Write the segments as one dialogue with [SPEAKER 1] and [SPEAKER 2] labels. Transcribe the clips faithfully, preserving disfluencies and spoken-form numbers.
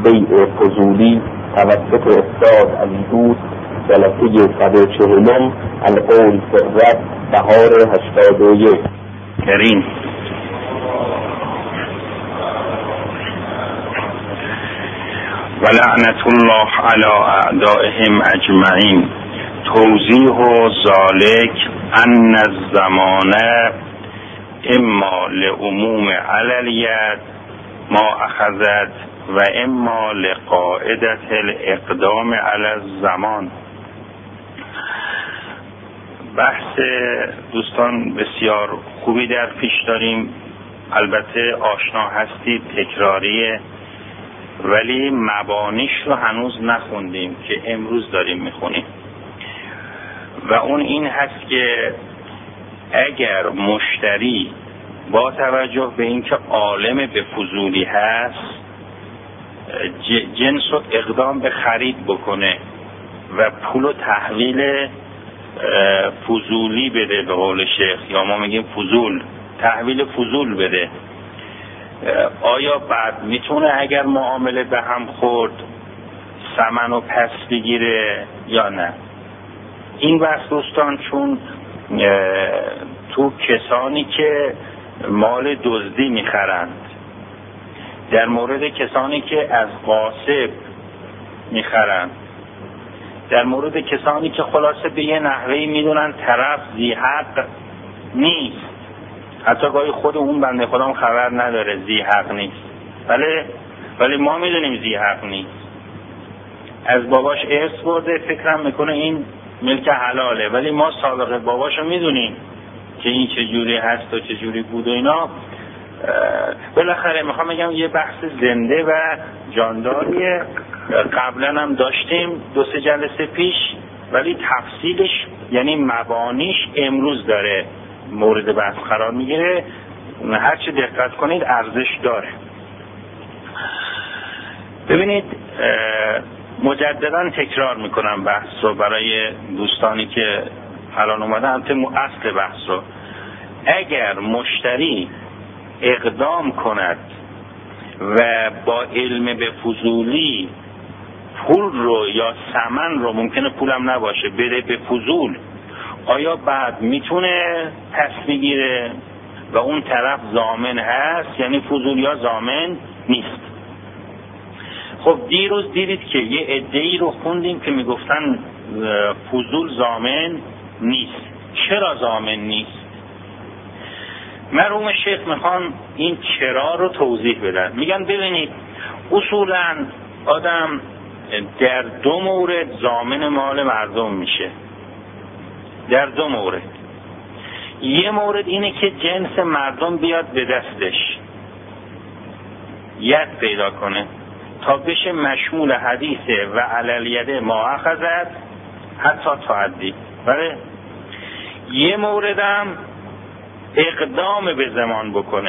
[SPEAKER 1] بیع فضولی توسط استاد علی دوست، جلسه صد و چهلم، القول فی بهار هشتاد و یک. کریم و لعنت الله علی اعدائهم اجمعین. توضیح ذالک ان الزمان اما لعموم علیت ما اخذت و اما لقاعدت الاقدام علی الزمان. بحث دوستان بسیار خوبی در پیش داریم. البته آشنا هستید تکراریه، ولی مبانیش رو هنوز نخوندیم که امروز داریم میخونیم و اون این هست که اگر مشتری با توجه به اینکه عالم به فضولی هست جنس رو اقدام به خرید بکنه و پول و تحویل فضولی بده، به قول شیخ، یا ما میگیم فضول، تحویل فضول بده، آیا بعد میتونه اگر معامله به هم خورد ثمن رو پس بگیره یا نه؟ این بحث دوستان چون تو کسانی که مال دزدی میخرند، در مورد کسانی که از غاصب میخرند، در مورد کسانی که خلاصه به یه نحوهی میدونن طرف ذی حق نیست، حتی گاهی خود اون بنده خدا هم خبر نداره ذی حق نیست، ولی ولی ما میدونیم ذی حق نیست، از باباش ارث برده، فکرم میکنه این ملک حلاله، ولی ما سابقه باباشو میدونیم که این چه جوری هست و چه جوری بود و اینا. بالاخره میخوام بگم یه بحث زنده و جانداریه، قبلا هم داشتیم دو سه جلسه پیش، ولی تفصیلش یعنی مبانیش امروز داره مورد بحث قرار میگیره. هر چه دقت کنید ارزش داره. ببینید مجددا تکرار میکنم بحث رو برای دوستانی که الان اومدن، البته اصل بحث رو. اگر مشتری اقدام کند و با علم به فضولی پول رو یا ثمن رو، ممکنه پولم نباشه، بده به فضول، آیا بعد میتونه پس بگیره و اون طرف ضامن هست؟ یعنی فضول یا ضامن نیست. خب دیروز دیدید که یه عده‌ای رو خوندیم که میگفتن فضول ضامن نیست. چرا ضامن نیست؟ مرحوم شیخ میخوان این چرا رو توضیح بدن. میگن ببینید اصولا آدم در دو مورد ضامن مال مردم میشه، در دو مورد. یه مورد اینه که جنس مردم بیاد به دستش، ید پیدا کنه تا بشه مشمول حدیثه و علیلیده ما اخذت حتی تعدی. ولی یه موردم اقدام به زمان بکنه،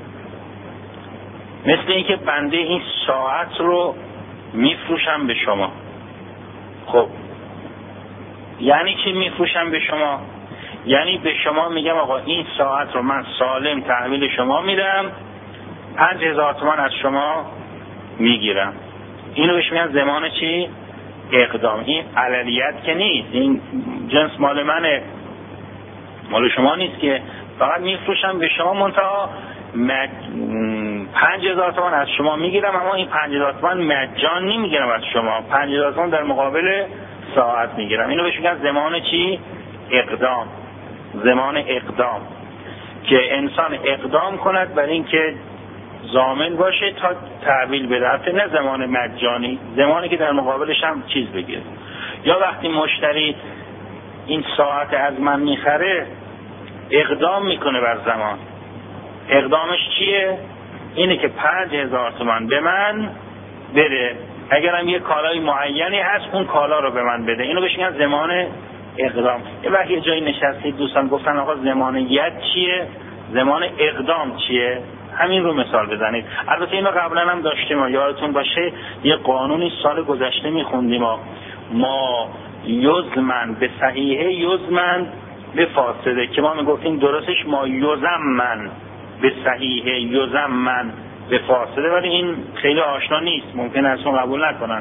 [SPEAKER 1] مثل اینکه بنده این ساعت رو میفروشم به شما. خب یعنی چی میفروشم به شما؟ یعنی به شما میگم آقا این ساعت رو من سالم تحویل شما میدم، پنج هزار تومان از شما میگیرم. اینو بهش میگن زمان چی؟ اقدام. این علیلیت که نیست، این جنس مال منه، مال شما نیست، که فقط میفروشم به شما، منتها مج... پنج هزار تومان از شما میگیرم، اما این پنج هزار تومان مجان نمیگیرم از شما، پنج هزار تومان در مقابل ساعت میگیرم. اینو بهش میگن زمان چی؟ اقدام. زمان اقدام که انسان اقدام کند برای اینکه ضامن باشه تا تحویل بده، البته نه زمان مجانی، زمانی که در مقابلش هم چیز بگیره. یا وقتی مشتری این ساعت از من میخره اقدام میکنه بر زمان. اقدامش چیه؟ اینه که پنج هزار تومان به من بده، اگرم یه کالای معینی هست اون کالا رو به من بده. اینو بهش میگن زمان اقدام. یه وقت یه جایی نشستید دوستان گفتن آقا زمان ید چیه؟ زمان اقدام چیه؟ همین رو مثال بزنید. البته اینو قبلا هم داشتیم و یادتون باشه یه قانونی سال گذشته میخوندیم ما ما یزمن به صحیحه یزمن به فاسده، که ما میگفتیم درستش ما یزمن به صحیحه یزمن به فاسده، ولی این خیلی آشنا نیست، ممکن است اون قبول نکنن.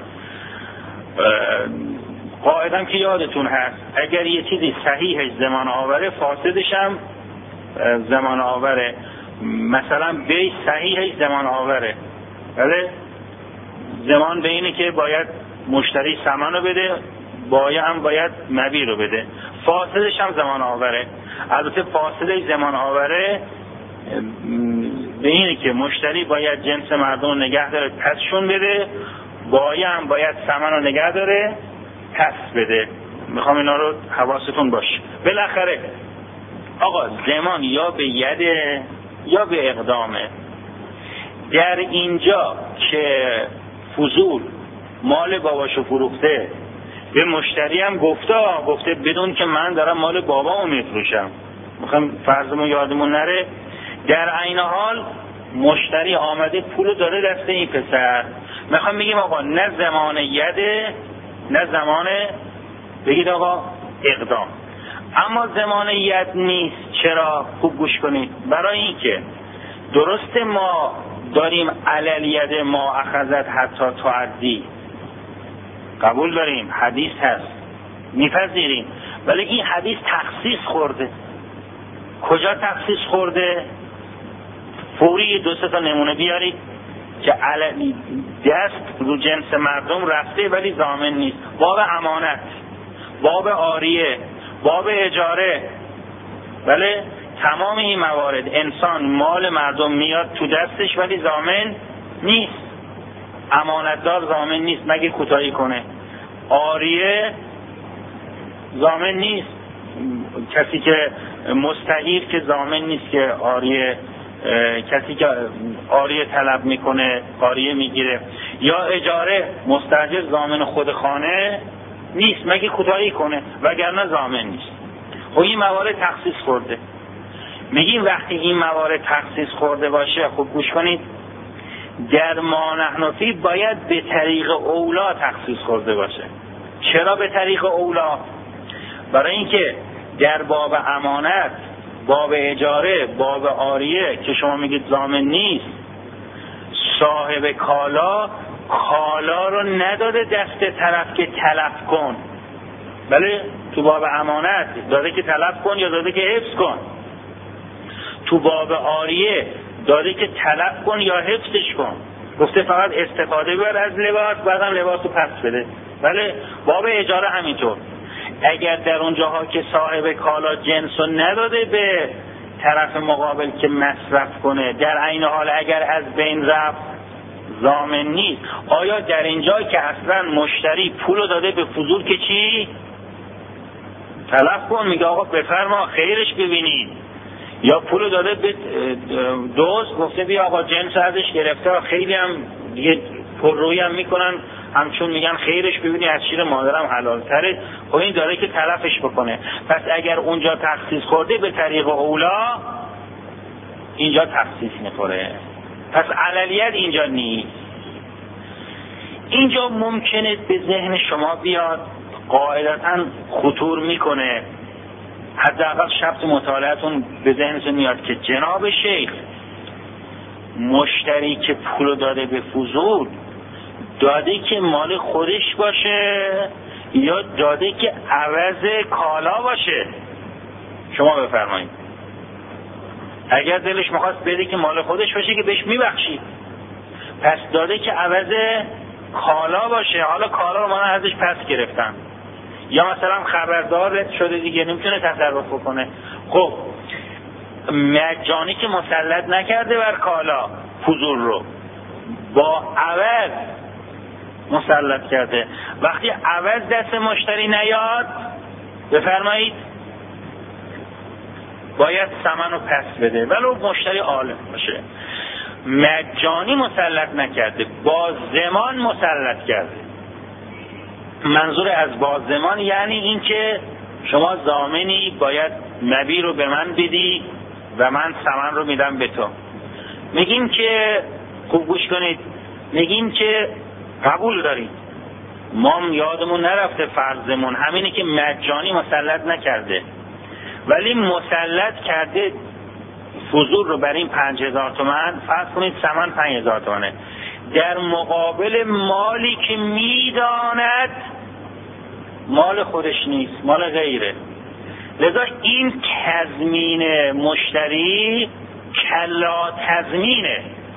[SPEAKER 1] قاعدم که یادتون هست اگر یه چیزی صحیحش زمان آوره فاسدش هم زمان آوره. مثلا بی صحیحش زمان آوره، بله زمان به اینه که باید مشتری ثمن رو بده، بایع هم باید مبیع رو بده. فاسدش هم زمان آوره. البته فاسدش زمان آوره به اینه که مشتری باید جنس مردم رو نگه داره پسشون بده، بایع هم باید ثمن رو نگه داره پس بده. میخوام اینا رو حواستون باشه. بالاخره آقا زمان یا به یده یا به اقدامه. در اینجا که فضول مال باباشو فروخته به مشتری هم گفته گفته بدون که من دارم مال بابامو میفروشم، میخوام فرضمون یادمون نره، در عین حال مشتری آمده پولو داره دست این پسر. میخوام بگیم آقا نه زمان یده نه زمان بگید آقا اقدام. اما زمان ید نیست. چرا؟ خوب گوش کنید. برای اینکه درسته ما داریم علل ید ما اخذت حتی تعدی، قبول داریم، حدیث هست میپذیریم، ولی این حدیث تخصیص خورده. کجا تخصیص خورده؟ فوری دو سه تا نمونه بیارید که علل دست رو جنس مردم رفته ولی ضامن نیست. باب امانت، باب عاریه، باب اجاره، بله تمام این موارد انسان مال مردم میاد تو دستش ولی ضامن نیست. امانتدار ضامن نیست مگه کوتاهی کنه. عاریه ضامن نیست، کسی که مستعیر که ضامن نیست که عاریه، کسی که عاریه طلب میکنه عاریه میگیره. یا اجاره، مستاجر ضامن خود خانه نیست مگه کوتاهی کنه، وگرنه ضامن نیست. و این موارد تخصیص خورده. میگیم وقتی این موارد تخصیص خورده باشه، خب گوش کنید، در ما نحن فی باید به طریق اولا تخصیص خورده باشه. چرا به طریق اولا؟ برای اینکه در باب امانت، باب اجاره، باب عاریه که شما میگید ضامن نیست، صاحب کالا کالا رو نداده دست طرف که تلف کن. بله تو باب امانت داده که تلف کن یا داده که حفظ کن. تو باب عاریه داده که تلف کن یا حفظش کن. گفته فقط استفاده بر از لباس، بعدم لباس رو پس بده. بله باب اجاره همینطور. اگر در اون جاها که صاحب کالا جنس رو نداده به طرف مقابل که مصرف کنه، در عین حال اگر از بین رفت ضامن نیست. آیا در اینجا که اصلا مشتری پولو داده به فضول که چی؟ تلف کن، میگه آقا بفرما خیرش ببینید. یا پولو داده به دوست، گفته بیا آقا جنس ازش گرفته، خیلی هم دیگه پررویی هم میکنن، همچون میگن خیرش ببینی از شیر مادرم حلال تره. خب این داره که تلفش بکنه. پس اگر اونجا تخصیص خورده به طریق اولا، اینجا تخصیص میخوره. پس عللیت اینجا نیست. اینجا ممکنه به ذهن شما بیاد، قاعدتا خطور میکنه، حداقل شبت مطالعتون به ذهنتون میاد که جناب شیخ مشتری که پول داده به فضول داده که مال خودش باشه یا داده که عوض کالا باشه؟ شما بفرمایید. اگر دلش میخواست بده که مال خودش باشه که بهش میبخشید، پس داده که عوض کالا باشه. حالا کالا رو من ازش پس گرفتم، یا مثلا خبردار شده دیگه نمیتونه تصرف بکنه. خب مجانی که مسلط نکرده بر کالا فضول رو، با عوض مسلط کرده. وقتی عوض دست مشتری نیاد بفرمایید باید ثمن رو پس بده ولو مشتری عالم باشه. مجانی مسلط نکرده، با زمان مسلط کرده. منظور از با زمان یعنی این که شما ضامنی باید مبیع رو به من بدی و من ثمن رو میدم به تو. میگیم که خوب گوش کنید، میگیم که قبول دارید، ما یادمون نرفته فرضمون همینه که مجانی مسلط نکرده، ولی مسلط کرده فضول رو بر این پنج هزار تومن، فرض کنید ثمن پنج هزار تومنه، در مقابل مالی که میداند مال خودش نیست، مال غیره. لذا این تضمین مشتری کلا تضمینه.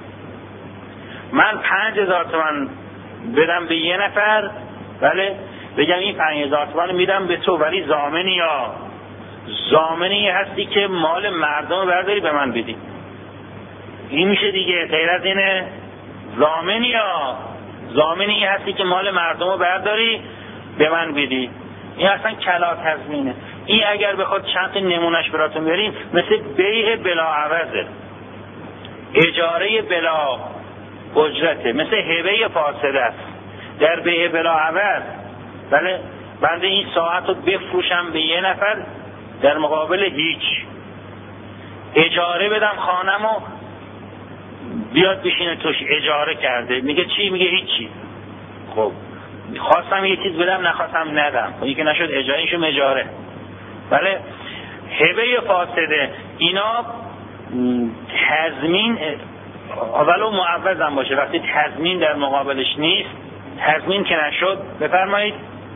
[SPEAKER 1] من پنج هزار تومن بدم به یه نفر، بله، بگم این پنج هزار تومن میدم به تو، ولی ضامنی یا ضامنی هستی که مال مردم برداری به من بدی. این میشه دیگه، غیر از اینه؟ ضامنی یا ضامنی هستی که مال مردم رو برداری به من بدی. این اصلا کلا تضمینه. این اگر بخواد چند تا نمونهش براتون بریم، مثل بیع بلا عوضه، اجاره بلا اجرته، مثل هبه فاسده است. در بیع بلا عوض، بله، بنده این ساعت رو بفروشم به یه نفر در مقابل هیچ، اجاره بدم خانم و بیاد بشینه توش، اجاره کرده، میگه چی؟ میگه هیچی. خب خواستم یه چیز بدم، نخواستم ندم، خب این که نشد اجاره، اینشو اجاره. بله، هبه فاسده، اینا تضمین ولو معوض هم باشه، وقتی تضمین در مقابلش نیست، تضمین که نشد، بفرمایید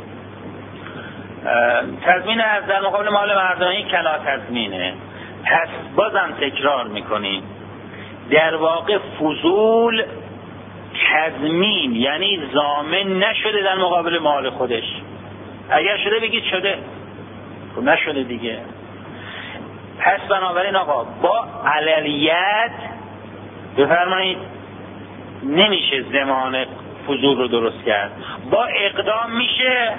[SPEAKER 1] تضمین از در مقابل مال مردمی کلا تضمینه. پس بازم تکرار میکنیم، در واقع فضول تضمین یعنی ضامن نشده در مقابل مال خودش. اگر شده بگید شده، خب نشده دیگه. پس بنابراین آقا با علیت بفرمایید نمیشه ضمان فضول رو درست کرد. با اقدام میشه،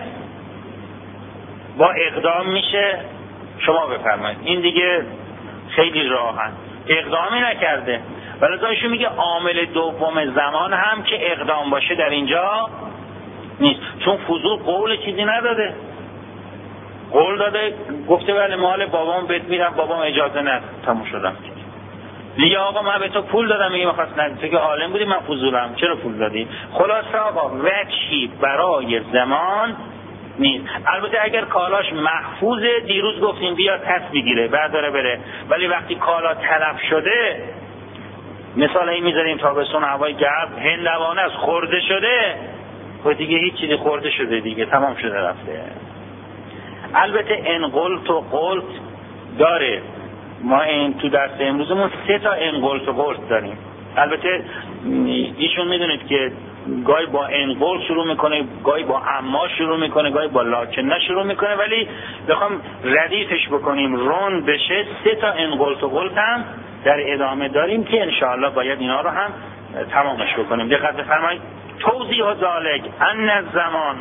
[SPEAKER 1] با اقدام میشه. شما بفرمایید، این دیگه خیلی راحت، اقدامی نکرده. ولی ایشون میگه عامل دوم زمان هم که اقدام باشه در اینجا نیست، چون فضول قول چیزی نداده. قول داده، گفته بله مال بابام بهت میدم، بابام اجازه نداد، تموم شدم. میگه آقا من به تو پول دادم، میگه میخواست ندید، تو که عالم بودی من فضولم، چرا پول دادی؟ خلاصه آقا وجهی برای زمان نیست. البته اگر کالاش محفوظه، دیروز گفتیم بیا پس بگیره برداره بره، ولی وقتی کالا تلف شده، مثال این میذاریم تابستون هوای گرم، هندوانه از خورده شده، خب دیگه هیچ چیزی خورده شده دیگه، تمام شده رفته. البته انقلت و قلت داره، ما این تو درس امروزمون سه تا انقلت و قلت داریم. البته ایشون میدونید که گاهی با انقل شروع میکنه، گاهی با اما شروع میکنه، گاهی با لاکنه شروع میکنه، ولی بخوام ردیفش بکنیم رون بشه، سه تا انقلت و قلت هم در ادامه داریم که انشاءالله باید اینا رو هم تمامش بکنیم. دقت بفرمایید. توضیح و ذالک ان الزمان،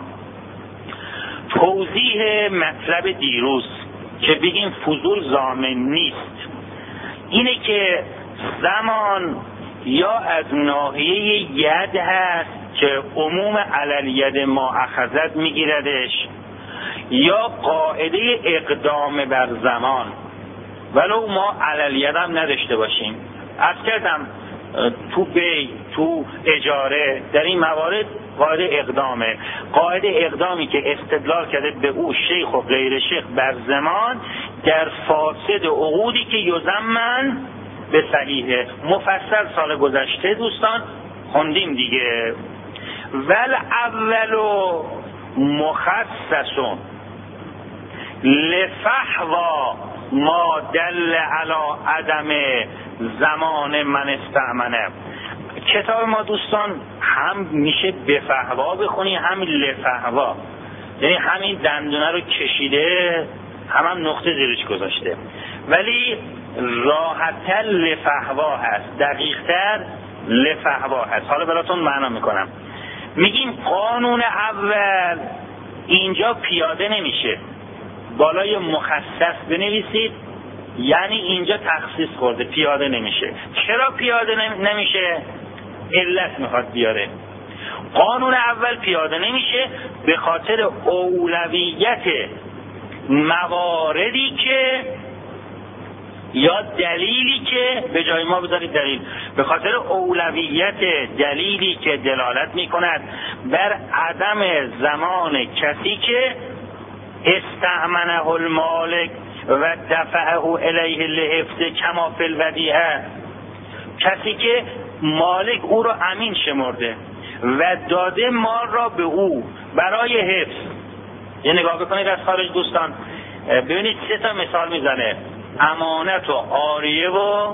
[SPEAKER 1] توضیح مطلب دیروز که بگیم فضول ضامن نیست، اینه که زمان یا از ناحیه ید هست که عموم علالید ما اخذت میگیردش، یا قاعده اقدام بر زمان ولو ما علالید هم نداشته باشیم. عرض کردم تو بی، تو اجاره، در این موارد قاعده اقدامه. قاعده اقدامی که استدلال کرده به او شیخ و غیر شیخ بر زمان در فاسد عقودی که یزمن به صحیحه. مفصل سال گذشته دوستان خوندیم دیگه. ول اولو مخصصون لفحوا ما دل علی عدم زمان من استعمنه. کتاب ما دوستان هم میشه بفحوا بخونی، هم لفحوا، یعنی همین دندونه رو کشیده، هم هم نقطه زیرش گذاشته، ولی راحت‌تر لفحوا هست، دقیق‌تر لفحوا هست. حالا براتون معنا میکنم. میگیم قانون اول اینجا پیاده نمیشه، بالای مخصص بنویسید، یعنی اینجا تخصیص خورده، پیاده نمیشه. چرا پیاده نمیشه؟ علت میخواد بیاره. قانون اول پیاده نمیشه به خاطر اولویت مواردی که یا دلیلی که به جای ما بذارید دلیل، به خاطر اولویت دلیلی که دلالت میکند بر عدم زمان کسی که استعمنه المالک و دفعه الیه لحفظ کما فی الودیعه، کسی که مالک او را امین شمرده و داده مال را به او برای حفظ. یه نگاه بکنید از خارج دوستان، ببینید سه تا مثال میزنه: امانت و عاریه و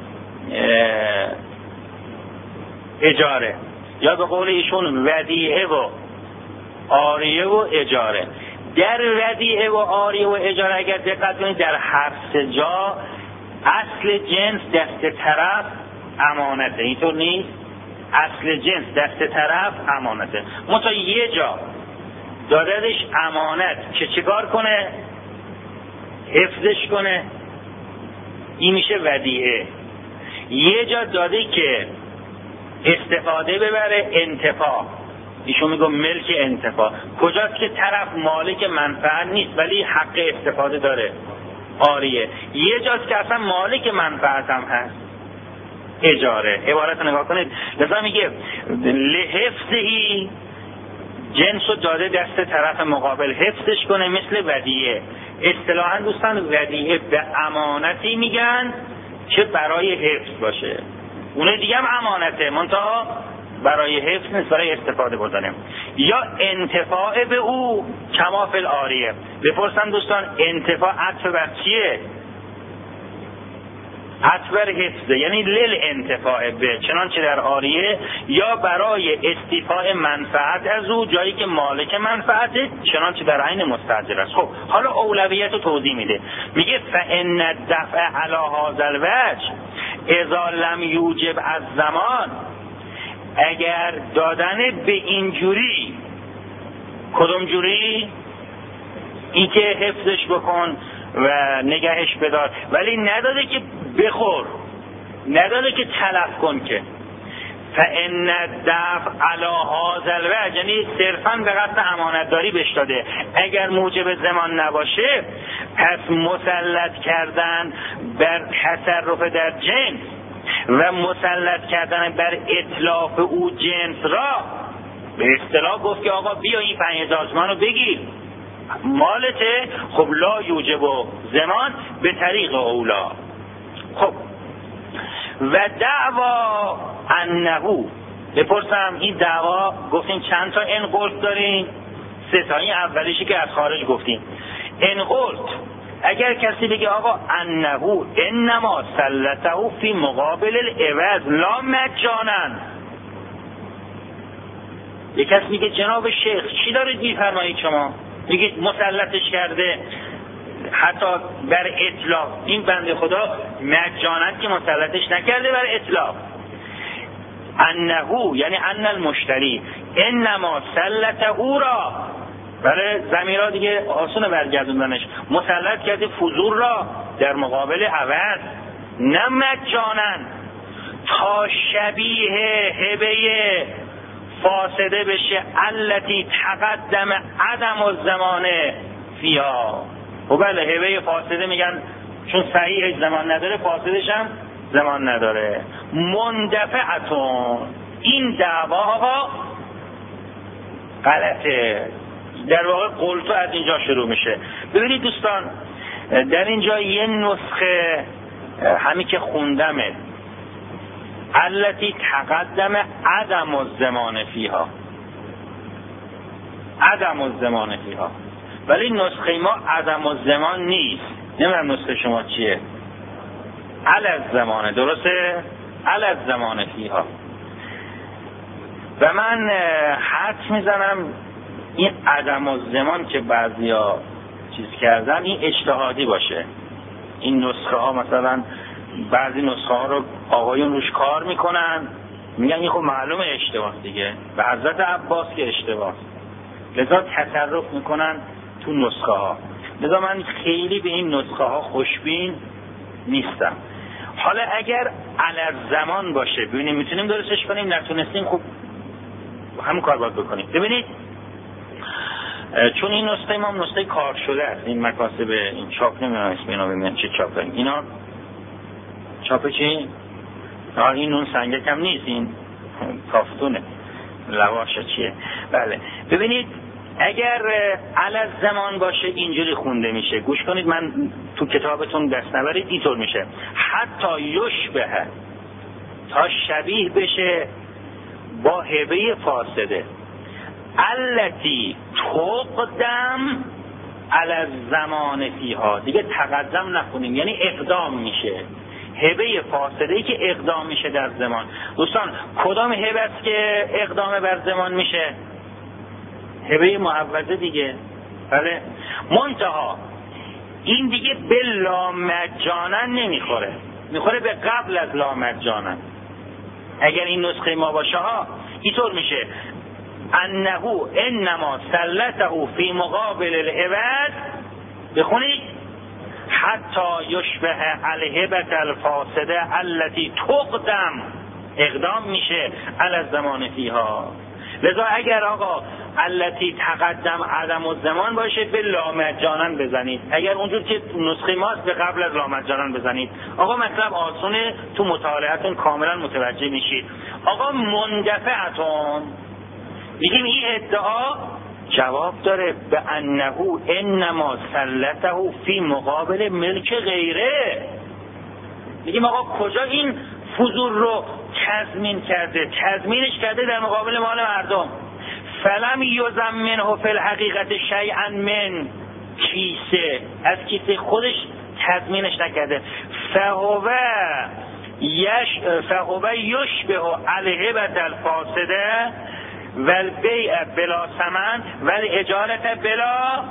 [SPEAKER 1] اجاره، یا به قول ایشون ودیعه و عاریه و اجاره. در ودیعه و عاریه و اجاره اگر دقت کنید در هر سه جا اصل جنس دست طرف امانته، اینطور نیست؟ اصل جنس دست طرف امانته، منتها یه جا دادهش امانت که چیکار کنه؟ حفظش کنه، این میشه ودیعه. یه جا داده که استفاده ببره، انتفاع، ایشون میگه ملک انتفاع. کجاست که طرف مالک منفعت نیست ولی حق استفاده داره؟ عاریه. یه جاست که اصلا مالک منفعت هم هست، اجاره. عبارت نگاه کنید، لذا میگه لحفظهی، جنس رو داده دست طرف مقابل حفظش کنه، مثل ودیعه. اصطلاحاً دوستان ودیعه به امانتی میگن که برای حفظ باشه، اونه دیگه هم امانته منتها برای حفظ نیست، برای استفاده بردنه. یا انتفاع به او کما فی العاریه. بپرسن دوستان انتفاع عطف بر چیه؟ عطف بر حفظه، یعنی لل انتفاع به، چنانچه در عاریه، یا برای استیفاء منفعت از او، جایی که مالک منفعته، چنانچه در عین مستاجر است. خب حالا اولویت رو توضیح میده، میگه فان الدفع علی هذا الوجه اذا لم یوجب از زمان، اگر دادن به اینجوری، کدوم جوری؟ این که حفظش بکن و نگهش بدار، ولی نداده که بخور، نداده که تلف کن، که فان الدفع علی هذا الوجه، یعنی صرفاً به قصد امانتداری بهش داده. اگر موجب زمان نباشه، پس مسلط کردن بر تصرف در جنس و مسلط کردن بر اتلاف او جنس را، به اصطلاح گفت که آقا بیا این پنج هزار تومان رو بگیر، مالته. خب لا یوجب و زمان به طریق اولا. خب و دعوا انهو، بپرسم این دعوا گفتیم چند تا انقلت داریم؟ سه تا. این اولیشی که از خارج گفتیم انقلت. اگر کسی بگه آقا انهو انما سلطه فی مقابل العوض لا مجانا، یک کسی میگه جناب شیخ چی دارید میفرمایید شما؟ میگید مسلطش کرده حتی بر اطلاق، این بنده خدا مجانا که مسلطش نکرده بر اطلاق. انهو یعنی ان المشتری انما سلطه او را، برای ضمیرها دیگه آسونه برگردوندنش، مسلط کرده فضول را در مقابل عوض، نه مجانا، تا شبیه هبه فاسده بشه التی تقدم عدم الزمان فیها. و بله هبه فاسده میگن چون صحیح زمان نداره، فاسدش هم زمان نداره. مندفعتون، این دعواها غلطه. در واقع قلتو از اینجا شروع میشه. ببینید دوستان در اینجا یه نسخه همین که خوندمه، التی تقدم عدم الزمان فیها، عدم الزمان فیها، ولی نسخه ما عدم الزمان نیست. نمیدونم نسخه شما چیه؟ علی الزمانه، درسته؟ علی الزمان فیها. و من حدس میزنم این عدم الزمان که بعضیا چیز کردن این اجتهادی باشه. این نسخه ها مثلا بعضی نسخه ها رو آقایون روش کار میکنن، میگن این خب معلومه اشتباه دیگه، به حضرت عباس که اشتباه، لذا تصرف میکنن تو نسخه ها. لذا من خیلی به این نسخه ها خوشبین نیستم. حالا اگر علی زمان باشه ببینیم میتونیم درستش کنیم، نتونستیم خب همون کار باید بکنیم. ببینید چون این نسخه ما نسخه کار شده است، این مکاسب این چاپ نمیدونم اسم اینا ببینم چه چاپ داریم. اینا چاپ چی؟ این نون سنگک هم نیست، این کافتونه لواشه چیه. بله ببینید اگر علی زمان باشه اینجوری خونده میشه، گوش کنید من تو کتابتون دست نبرید، اینطور میشه حتی یشبه، تا شبیه بشه با هبه فاسده، التی تقدم علی زمان فیها، دیگه تقدم نخونیم، یعنی اقدام میشه، هبه فاسده ای که اقدام میشه در زمان. دوستان کدام هبه است که اقدام بر زمان میشه؟ هبه معوضه دیگه. بله، منتها این دیگه به لامجانن نمیخوره، میخوره به قبل از لامجانن. اگر این نسخه ما باشه ها اینطور میشه انه انما سلطه فی مقابل العباد، بخونید حتی یشبه الهبه الفاسده التي تقدم، اقدام میشه علی زمان فیها. لذا اگر آقا التی تقدم عدم الزمان باشه به لامجانن بزنید، اگر اونجور که نسخه ماست به قبل از لامجانن بزنید. آقا مطلب آسونه، تو مطالعاتون کاملا متوجه میشید. آقا مندفعتون میگیم این ادعا جواب داره به انه انما سلطه فی مقابل ملک غیره. میگیم آقا کجا این فضول رو تضمین کرده؟ تضمینش کرده در مقابل مال مردم. فلم یضمنه فی الحقیقت شیئا من کیسه، از کیسه خودش تضمینش نکرده. فهو یش فهو یشبه الهبه الفاسده والبیع بلا ثمن والاجارة بلا،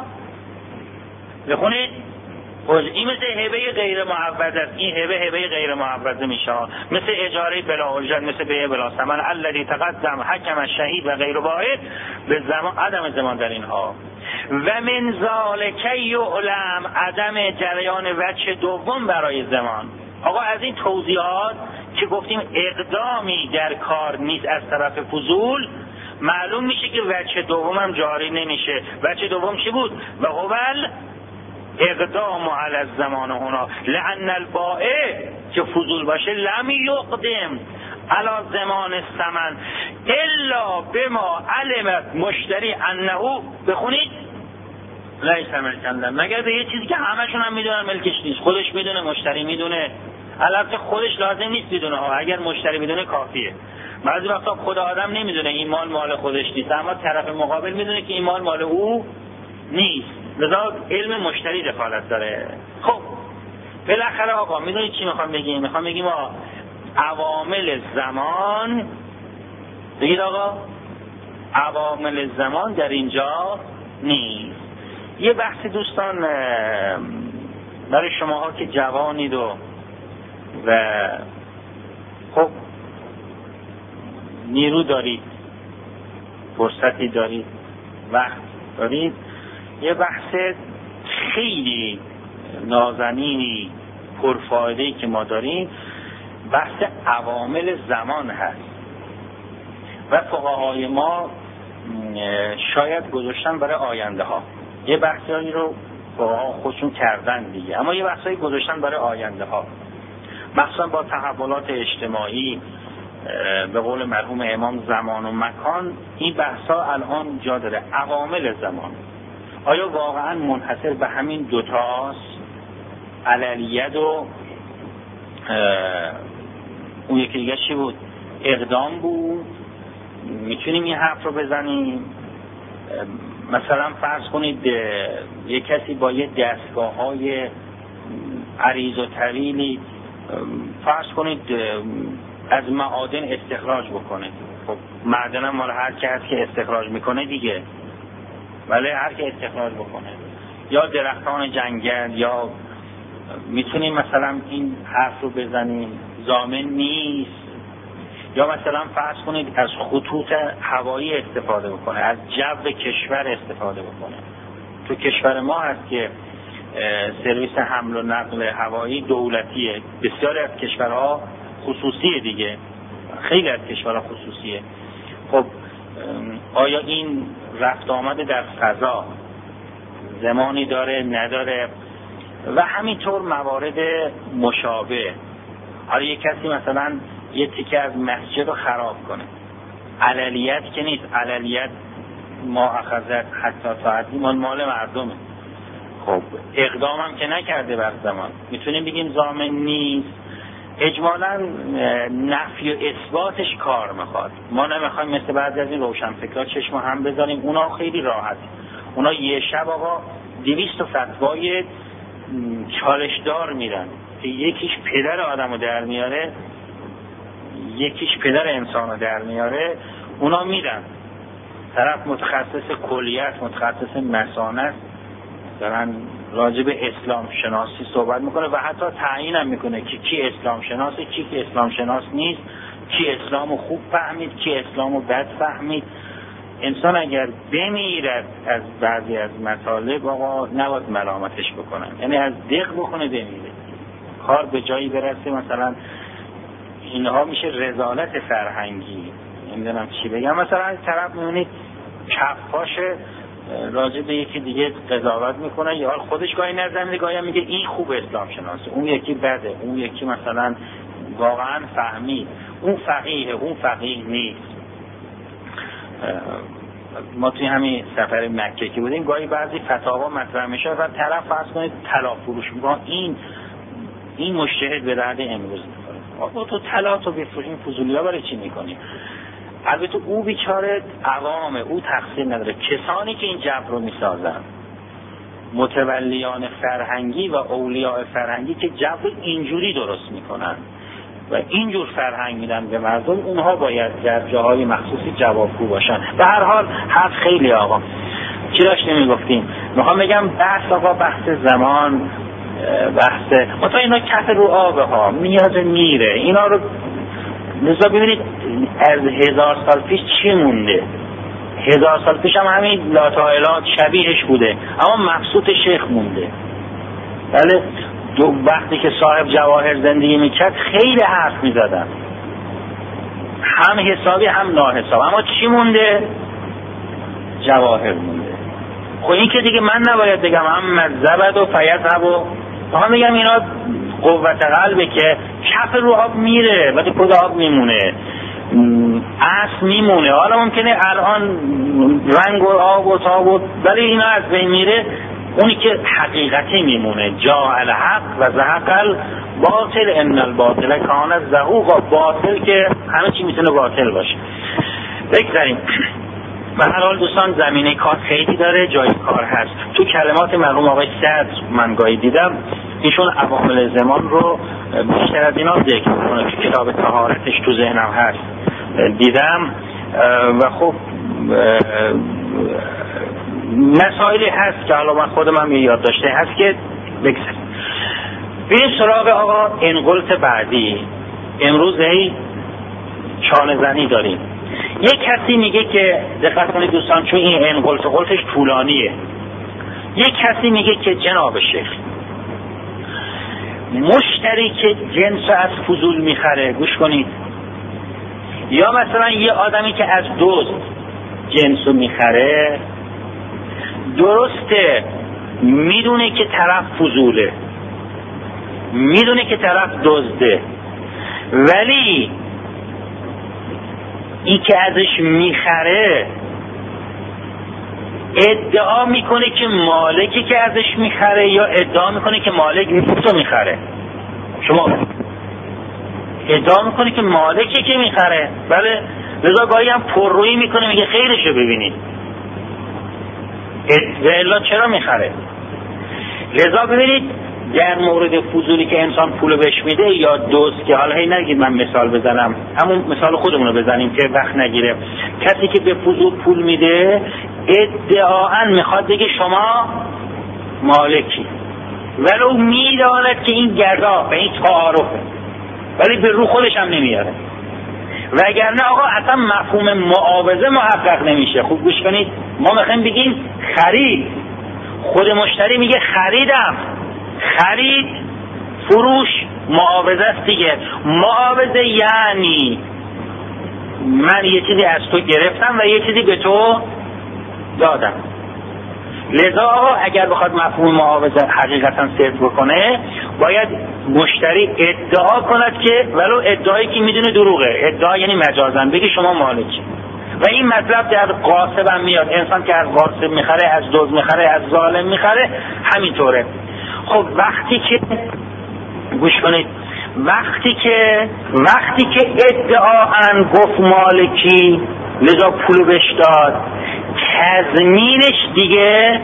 [SPEAKER 1] بخونید این مثل هبه غیر معوض است. این هبه هبه غیر معوض میشه، مثل اجاره بلا اجرت، مثل بیع بلا ثمن الذی تقدم حکم الشهید و غیر واحد به زمان عدم زمان در اینها. و من ذالک یعلم عدم جریان وجه دوم برای زمان. آقا از این توضیحات که گفتیم اقدامی در کار نیست از طرف فضول، معلوم میشه که وجه دوم هم جاری نمیشه. وجه دوم چی بود؟ و هوال اقدام علی الزمان هنا لان البائع که فضول باشه لم یقدم علی زمان الثمن الا بما علمت مشتری انه، بخونید لیس ملکا، مگر به یه چیزی که همشون هم میدونن ملکش نیست. خودش میدونه، مشتری میدونه، البته خودش لازم نیست بدونه ها، اگر مشتری بدونه کافیه. بعضی وقتا خود آدم نمیدونه این مال مال خودش نیست، اما طرف مقابل میدونه که این مال مال او نیست، لذا علم مشتری دخالت داره. خب بالاخره آقا میدونید چی میخوام بگیم؟ میخوام بگیم آقا عوامل زمان، بگید آقا عوامل زمان در اینجا نیست. یه بحثی دوستان برای شماها که جوانید و و خب نیرو دارید، فرصتی دارید، وقت دارید، یه بحث خیلی نازنینی پرفایده‌ای که ما داریم بحث عوامل زمان هست و فقهای ما شاید گذاشتن برای آینده ها. یه بحثایی رو فقها خودشون کردن دیگه، اما یه بحثایی گذاشتن برای آینده ها، مخصوصا با تحولات اجتماعی. به قول مرحوم امام زمان و مکان این بحثا الان جا داره. عوامل زمان آیا واقعا منحصر به همین دوتاست، عللیت و اون یکی دیگه چی بود، اقدام بود؟ میتونیم این حرف رو بزنیم؟ مثلا فرض کنید یک کسی با یه دستگاه های عریض و طویلی فرض کنید از معادن استخراج بکنه. خب معدن هم مال هر که هست که استخراج میکنه دیگه، ولی هر که استخراج بکنه، یا درختان جنگل، یا میتونیم مثلا این حرف رو بزنیم ضامن نیست. یا مثلا فرض کنید از خطوط هوایی استفاده بکنه، از جو کشور استفاده بکنه. تو کشور ما هست که سرویس حمل و نقل هوایی دولتیه، بسیاری از کشورها خصوصیه دیگه، خیلی از کشورها خصوصیه. خب آیا این رفت آمده در فضا زمانی داره نداره؟ و همینطور موارد مشابه. حالا یک کسی مثلا یه تیکه از مسجد رو خراب کنه، عللیت که نیست، عللیت ما اخذت حتی تعدی مال مال مردمه. خب اقدام هم که نکرده بر زمان، میتونیم بگیم ضامن نیست. اجمالا نفی و اثباتش کار میخواد. ما نمیخوایم مثل بعضی از این روشنفکرها چشم هم بذاریم، اونا خیلی راحت، اونا یه شب آقا دویست تا فتوای چالشدار میرن که یکیش پدر آدمو در میاره، یکیش پدر انسانو در میاره، اونا میرن. طرف متخصص کلیت، متخصص مثانه، دارن راجع به اسلام شناسی صحبت میکنه و حتی تعیین هم میکنه که کی اسلام شناسه، کی که اسلام شناس نیست، کی اسلامو خوب فهمید، کی اسلامو بد فهمید. انسان اگر بمیرد از بعضی از مطالب آقا نباید ملامتش بکنن، یعنی از دق بکنه بمیره، کار به جایی برسه. مثلا اینها میشه رذالت فرهنگی، نمیدونم چی بگم. مثلا طرف میونید کفاشه راجع به یکی دیگه قضاوت میکنه، یا خودش گاهی نظر میده، گاهی میگه این خوب اسلام شناسه، اون یکی بده، اون یکی مثلا واقعا فهمید، اون فقیه، اون فقیه نیست. ما توی همین سفر مکه که بودیم گاهی بعضی فتاوا مطرح میشه و طرف فرض کنید طلا فروش میکنه، این این مجتهد به درد امروز میخوره، آقا تو طلا تو بفروش، این فضولیا برای چی میکنی؟ البته او بیچاره عوامه، او تقصیر نداره. کسانی که این جبر رو میسازن، متولیان فرهنگی و اولیاء فرهنگی که جبر اینجوری درست میکنن و اینجور فرهنگ میدن به مردم، اونها باید در جاهای مخصوصی جوابگو باشن. به هر حال حق خیلی آقا. چی داشتیم میگفتیم؟ میخوام بگم بحث آقا بحث زمان، بحث مثلا اینا کف رو آبه ها میاد میره، اینا رو لذا ببینید از هزار سال پیش چی مونده. هزار سال پیش هم همین لاتائلات شبیهش بوده، اما مقصود شیخ مونده. بله دو وقتی که صاحب جواهر زندگی میکرد خیلی حرف میزدن، هم حسابی هم ناحساب، اما چی مونده؟ جواهر مونده. خب این که دیگه من نباید بگم هم مذهبت و فیضهب و میخوام بگم اینا قوت قلبه که کف رو آب میره ولی خود آب میمونه، اصل میمونه. حالا ممکنه الان رنگ و آب و تاب و ولی اینا از بین میره، اونی که حقیقتی میمونه. جاء الحق و زهق الباطل ان الباطل کان زهوقا. باطل که همه چی میتونه باطل باشه. بگذاریم. به هر حال دوستان زمینه کار خیلی داره، جای کار هست. تو کلمات مرحوم آقای صدر من گاهی دیدم ایشون عوامل زمان رو بیشتر از اینا ذکر میکنه، تو کتاب طهارتش تو ذهنم هست دیدم و خب مسائلی هست که حالا من خودم هم یاد داشته هست که بگذاریم. بریم سراغ آقا انقلت بعدی. امروز هی چانه زنی داریم. یک کسی میگه که دقت کنید دوستان، چون این انقلت قلتش طولانیه، یک کسی میگه که جناب شیخ مشتری که جنس از فضول میخره، گوش کنید، یا مثلا یه آدمی که از دزد جنسو میخره، درسته میدونه که طرف فضوله، میدونه که طرف دزده، ولی این که ازش میخره ادعا میکنه که مالکی که ازش میخره، یا ادعا میکنه که مالک نیست میخره. شما ادعا میکنه که مالکی که میخره، بله، لذا گاهی هم پررویی میکنه میگه خیرشو ببینید، الا چرا میخره. لذا ببینید در مورد فضولی که انسان پولو بهش میده یا دوست، که حالا هی نگید من مثال بزنم، همون مثال خودمونو بزنیم که وقت نگیره. کسی که به فضول پول میده ادعااً میخواد بگه شما مالکی، ولو میداند که این گدا و این تعارفه، ولی به رو خودش هم نمیاره. وگرنه آقا اصلا مفهوم معاوضه محقق نمیشه. خوب گوش کنید، ما میخوایم بگیم خرید، خود مشتری میگه خریدم، خرید فروش معاوضه است دیگه. معاوضه یعنی من یه چیزی از تو گرفتم و یه چیزی به تو دادم. لذا اگر بخواد مفهوم معاوضه حقیقتا صرف بکنه، باید مشتری ادعا کند که، ولو ادعایی که میدونه دروغه، ادعا یعنی مجازن، بگی شما مالکی، و این مطلب در غاصب هم میاد، انسان که از غاصب میخره، از دزد میخره، از ظالم میخره، همینطوره. خب وقتی که گوش کنید، وقتی که وقتی که ادعااً گفت مالکی لذا پولو بهش داد، تضمینش دیگه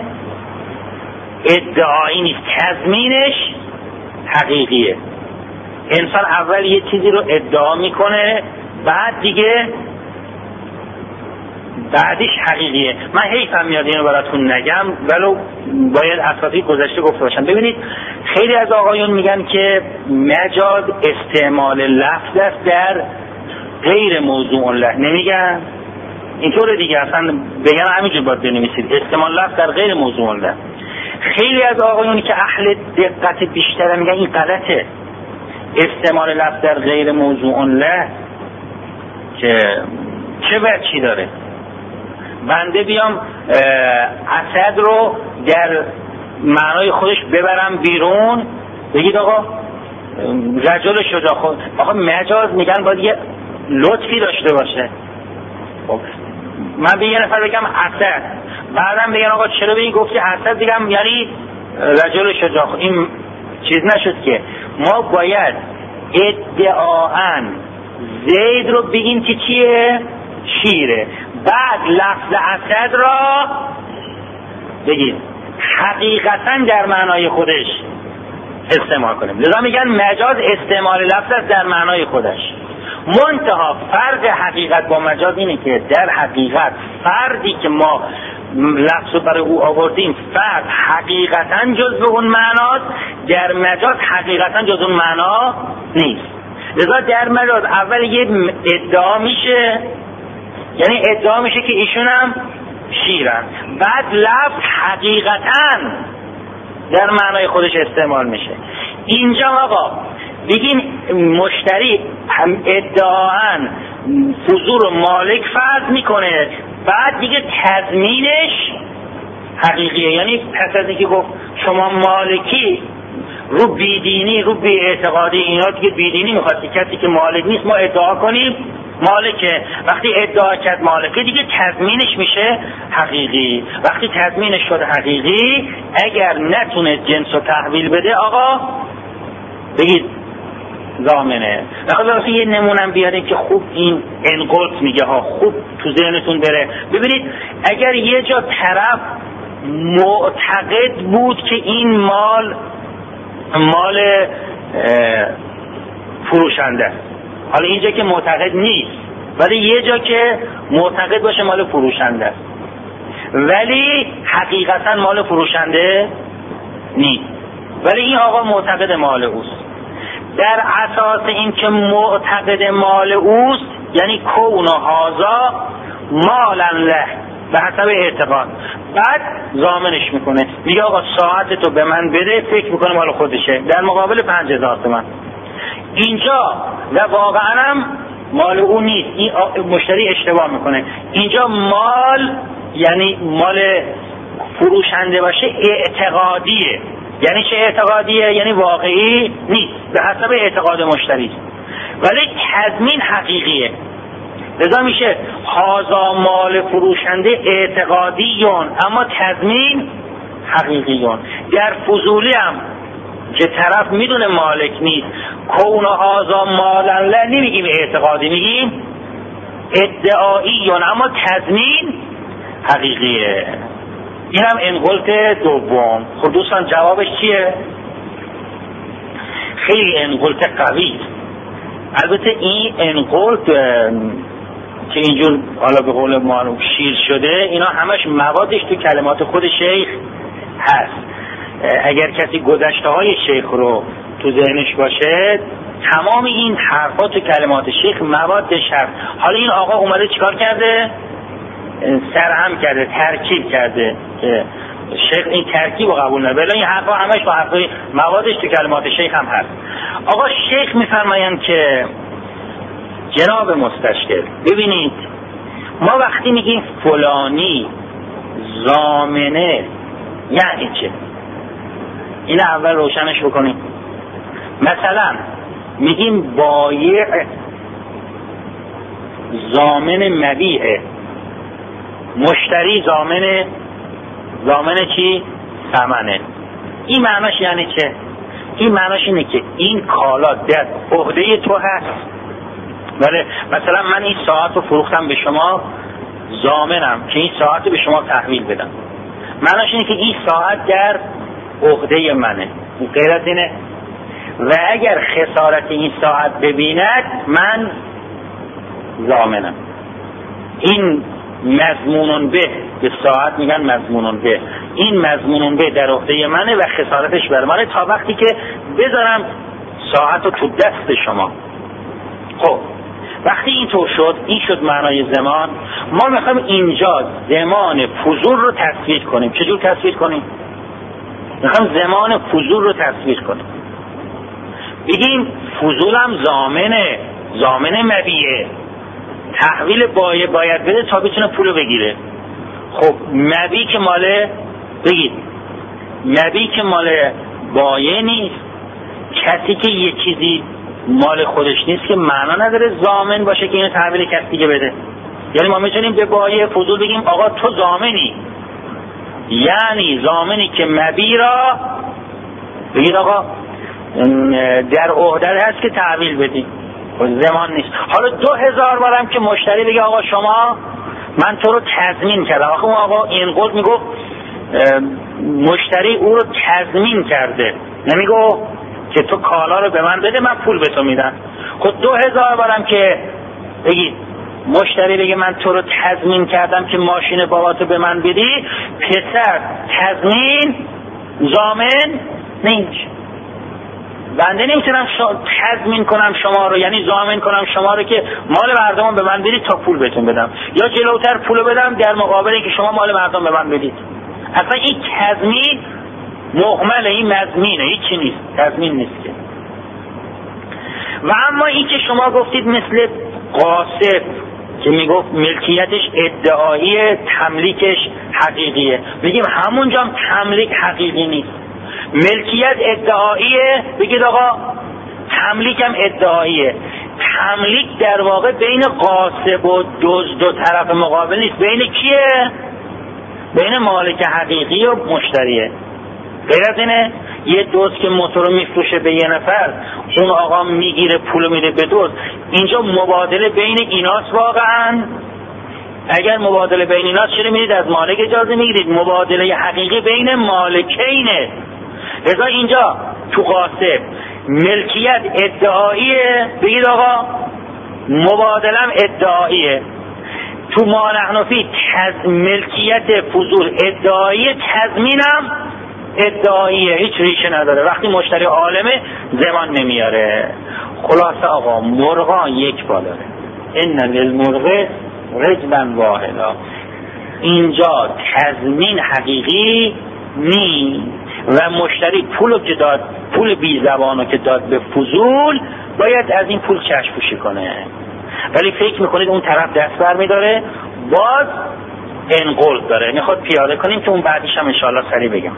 [SPEAKER 1] ادعایی نیست، تضمینش حقیقیه. انسان اول یه چیزی رو ادعا میکنه، بعد دیگه بعدش حقیقیه. من حیفم میاد اینو براتون نگم، ولو باید اساطیر گذشته گفته باشم. ببینید خیلی از آقایون میگن که مجاز استعمال لفظ است در غیر موضوع له، نمیگن اینطور دیگه، اصلا بگن همینجور باید بنویسید استعمال لفظ در غیر موضوع له. خیلی از آقایونی که اهل دقت بیشتره میگن این غلطه، استعمال لفظ در غیر موضوع له که چه وجهی داره؟ بنده بیام اسد رو در معنای خودش ببرم بیرون، بگید آقا رجل شجاع، خود آقا مجاز میگن باید یه لطفی داشته باشه. خب من به یه نفر بگم اسد، بعدم بگن آقا چرا به این گفتی اسد، بگم یعنی رجل شجاع، این چیز نشد که. ما باید ادعااً زید رو بگیم که چیه؟ شیره، بعد لفظ اسد را بگیم حقیقتاً در معنای خودش استعمال کنیم. لذا میگن مجاز استعمال لفظ است در معنای خودش. منتها فرق حقیقت با مجاز اینه که در حقیقت فردی که ما لفظ رو برای او آوردیم فرد حقیقتاً جزء اون معناست، در مجاز حقیقتاً جزء اون معنا نیست. لذا در مجاز اول یه ادعا میشه، یعنی ادعا میشه که ایشون هم شیرن، بعد لفظ حقیقتاً در معنای خودش استعمال میشه. اینجا آقا بگین مشتری هم ادعااً حضور مالک فرض میکنه، بعد دیگه تضمینش حقیقیه. یعنی پس از اینکه گفت شما مالکی رو بیدینی، رو بی اعتقادی، اینا دیگه بیدینی میخواد که کسی که مالک نیست ما ادعا کنیم مالکه. وقتی ادعا کرد مالکه دیگه تضمینش میشه حقیقی. وقتی تضمینش شد حقیقی، اگر نتونه جنس رو تحویل بده آقا بگید ضامنه. مثلا یه نمونم بیاریم که خوب این انقلت میگه ها، خوب تو ذهنتون بره. ببینید اگر یه جا طرف معتقد بود که این مال مال فروشنده است، حالا اینجا که معتقد نیست، ولی یه جا که معتقد باشه مال فروشنده است ولی حقیقتا مال فروشنده نیست، ولی این آقا معتقد مال اوست. در اساس این که معتقد مال اوست یعنی کون و هازا مالا له به حسب اعتقاد، بعد ضامنش میکنه، میگه آقا ساعت تو به من بده، فکر میکنه مال خودشه، در مقابل پنج هزار تومان. اینجا و واقعا هم مال او نیست، این مشتری اشتباه میکنه. اینجا مال یعنی مال فروشنده باشه اعتقادیه. یعنی چه اعتقادیه؟ یعنی واقعی نیست، به حسب اعتقاد مشتری، ولی تضمین حقیقیه. لذا میشه هازا مال فروشنده اعتقادیون اما تضمین حقیقیون. در فضولی هم که طرف میدونه مالک نیست، کون هازا مالن له نمیگیم اعتقادی، میگیم ادعاییون اما تضمین حقیقیه. این هم انقلت دوم. خب دوستان جوابش چیه؟ خیلی انقلت قوی. البته این انقلت که اینجور حالا به قول معروف شیر شده، اینا همش موادش تو کلمات خود شیخ هست. اگر کسی گذشته های شیخ رو تو ذهنش باشه، تمام این حرفات تو کلمات شیخ موادش هست. حالا این آقا اومده چیکار کرده؟ سرهم کرده، ترکیب کرده که شیخ این ترکیب رو قبول نداره، ولی این حرفا همش با حرفای موادش تو کلمات شیخ هم هست. آقا شیخ میفرمایند که جناب مستشکل، ببینید ما وقتی میگیم فلانی ضامنه یعنی چه؟ این اول روشنش بکنیم. مثلا میگیم بایع ضامن مبیعه، مشتری ضامن ضامن چی؟ ثمنه. این معناش یعنی چه؟ این معناش اینه که این کالا در عهده تو هست. ولی مثلا من این ساعت رو فروختم به شما، ضامنم که این ساعت رو به شما تحویل بدم. معناش اینه که این ساعت در عهده منه. غیر از اینه. و اگر خسارت این ساعت ببیند من ضامنم. این مضمونون به به ساعت میگن مضمونون به، این مضمونون به در عهده منه و خسارتش بر منه تا وقتی که بذارم ساعت رو تو دست شما. خب وقتی اینطور شد، این شد معنای زمان. ما میخوایم اینجا زمان فضول رو تصویر کنیم. چجور تصویر کنیم؟ میخوایم زمان فضول رو تصویر کنیم. بگیم فضول هم ضامنه، ضامن مبیعه، تحویل بایع باید بده تا بتونه پولو بگیره. خب مبیع که ماله، بگید مبیع که مال بایع نیست. کسی که یه چیزی مال خودش نیست که معنا نداره ضامن باشه که اینو تحویل کسی دیگه بده. یعنی ما میتونیم به بایع فضول بگیم آقا تو ضامنی، یعنی ضامنی که مبیع را بگید آقا در عهده هست که تحویل بدی، زمان نیست. حالا دو هزار بارم که مشتری بگه آقا شما من تو رو تضمین کردم. آقا اون آقا این قول میگفت مشتری او رو تضمین کرده، نمیگو که تو کالا رو به من بده من پول به تو میدم. خود دو هزار بارم که بگی مشتری بگه من تو رو تضمین کردم که ماشین باباتو به من بدی، پسر تضمین ضامن نیست. بنده نمیتونم تضمین کنم شما رو، یعنی ضامن کنم شما رو که مال مردم به من بدید تا پول بهتون بدم، یا جلوتر پول بدم در مقابل اینکه شما مال مردم به من بدید. اصلا این تضمین مهمله، این مضمینه، هیچی نیست، تضمین نیست که. و اما این که شما گفتید مثل قاصد که میگفت ملکیتش ادعایی تملیکش حقیقیه، بگیم همونجا هم تملیک حقیقی نیست. ملکیت ادعاییه، بگید آقا تملیک هم ادعاییه. تملیک در واقع بین قاصب و دزد دو طرف مقابل نیست، بین کیه؟ بین مالک حقیقی و مشتریه. غیر از اینه یه دزد که موتور رو میفروشه به یه نفر، اون آقا میگیره پولو میده به دزد، اینجا مبادله بین ایناست. واقعا اگر مبادله بین ایناست چرا میدید از مالک اجازه میگیرید؟ مبادله حقیقی بین مالکینه. لذا اینجا تو قاصب ملکیت ادعاییه، بگید آقا مبادلم ادعاییه. تو ما نحن فی تز... ملکیت فضول ادعاییه، تضمینم ادعاییه، هیچ ریشه نداره. وقتی مشتری عالمه زمان نمیاره. خلاصه آقا مرغان یک بالاره، ان للمرغ رجلا واحدا. اینجا تضمین حقیقی نیست و مشتری پولو که داد، پول بی زبانو که داد به فضول، باید از این پول چشم پوشی کنه. ولی فکر میکنید اون طرف دست بر میداره، باز انقل داره، میخواد پیاده کنیم که اون بعدیش هم انشاءالله سریع بگم.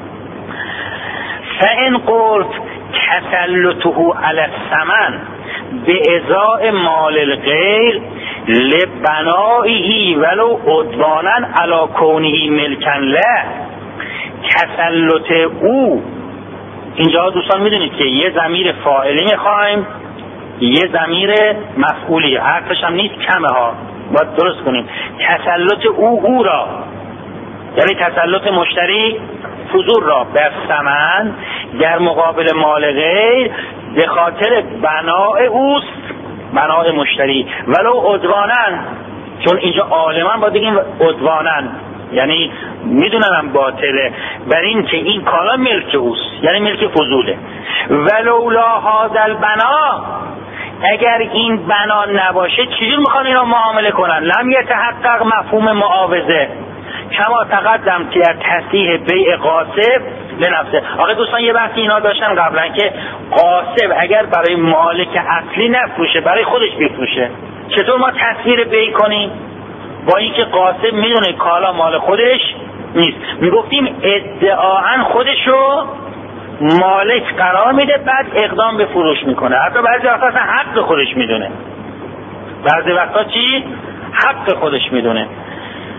[SPEAKER 1] فان قلت تسلطه علی الثمن بإزاء مال الغیر لبنائه ولو عدوانا علی کونه ملکا له. تسلط او، اینجا دوستان میدونید که یه ضمیر فاعلی میخوایم، یه ضمیر مفعولی، حرفش هم نیست کمه ها، باید درست کنیم. تسلط او او را، یعنی تسلط مشتری فضول را بر ثمن در مقابل مال غیر به خاطر بناء اوست، بناء مشتری، ولو عدوانن، چون اینجا عالمان باید بگیم عدوانن، یعنی میدونم باطله، بر این که این کالا ملک اوست، یعنی ملک فضوله. ولولا هذا البنا، اگر این بنا نباشه چجور میخوان اینا معامله کنن؟ لم یتحقق مفهوم معاوضه کما تقدم که تصحیح بیع قاصب لنفسه. آقا دوستان یه بحثی اینا داشتن قبلا که قاصب اگر برای مالک اصلی نفروشه، برای خودش بفروشه، چطور ما تصویر بیع کنیم؟ با اینکه قاصب میدونه کالا مال خودش نیست. میگفتیم ادعااً خودشو مالک قرار میده، بعد اقدام به فروش میکنه. حتی بعضی وقتا اصلا حق خودش میدونه، بعضی وقتا چی؟ حق خودش میدونه.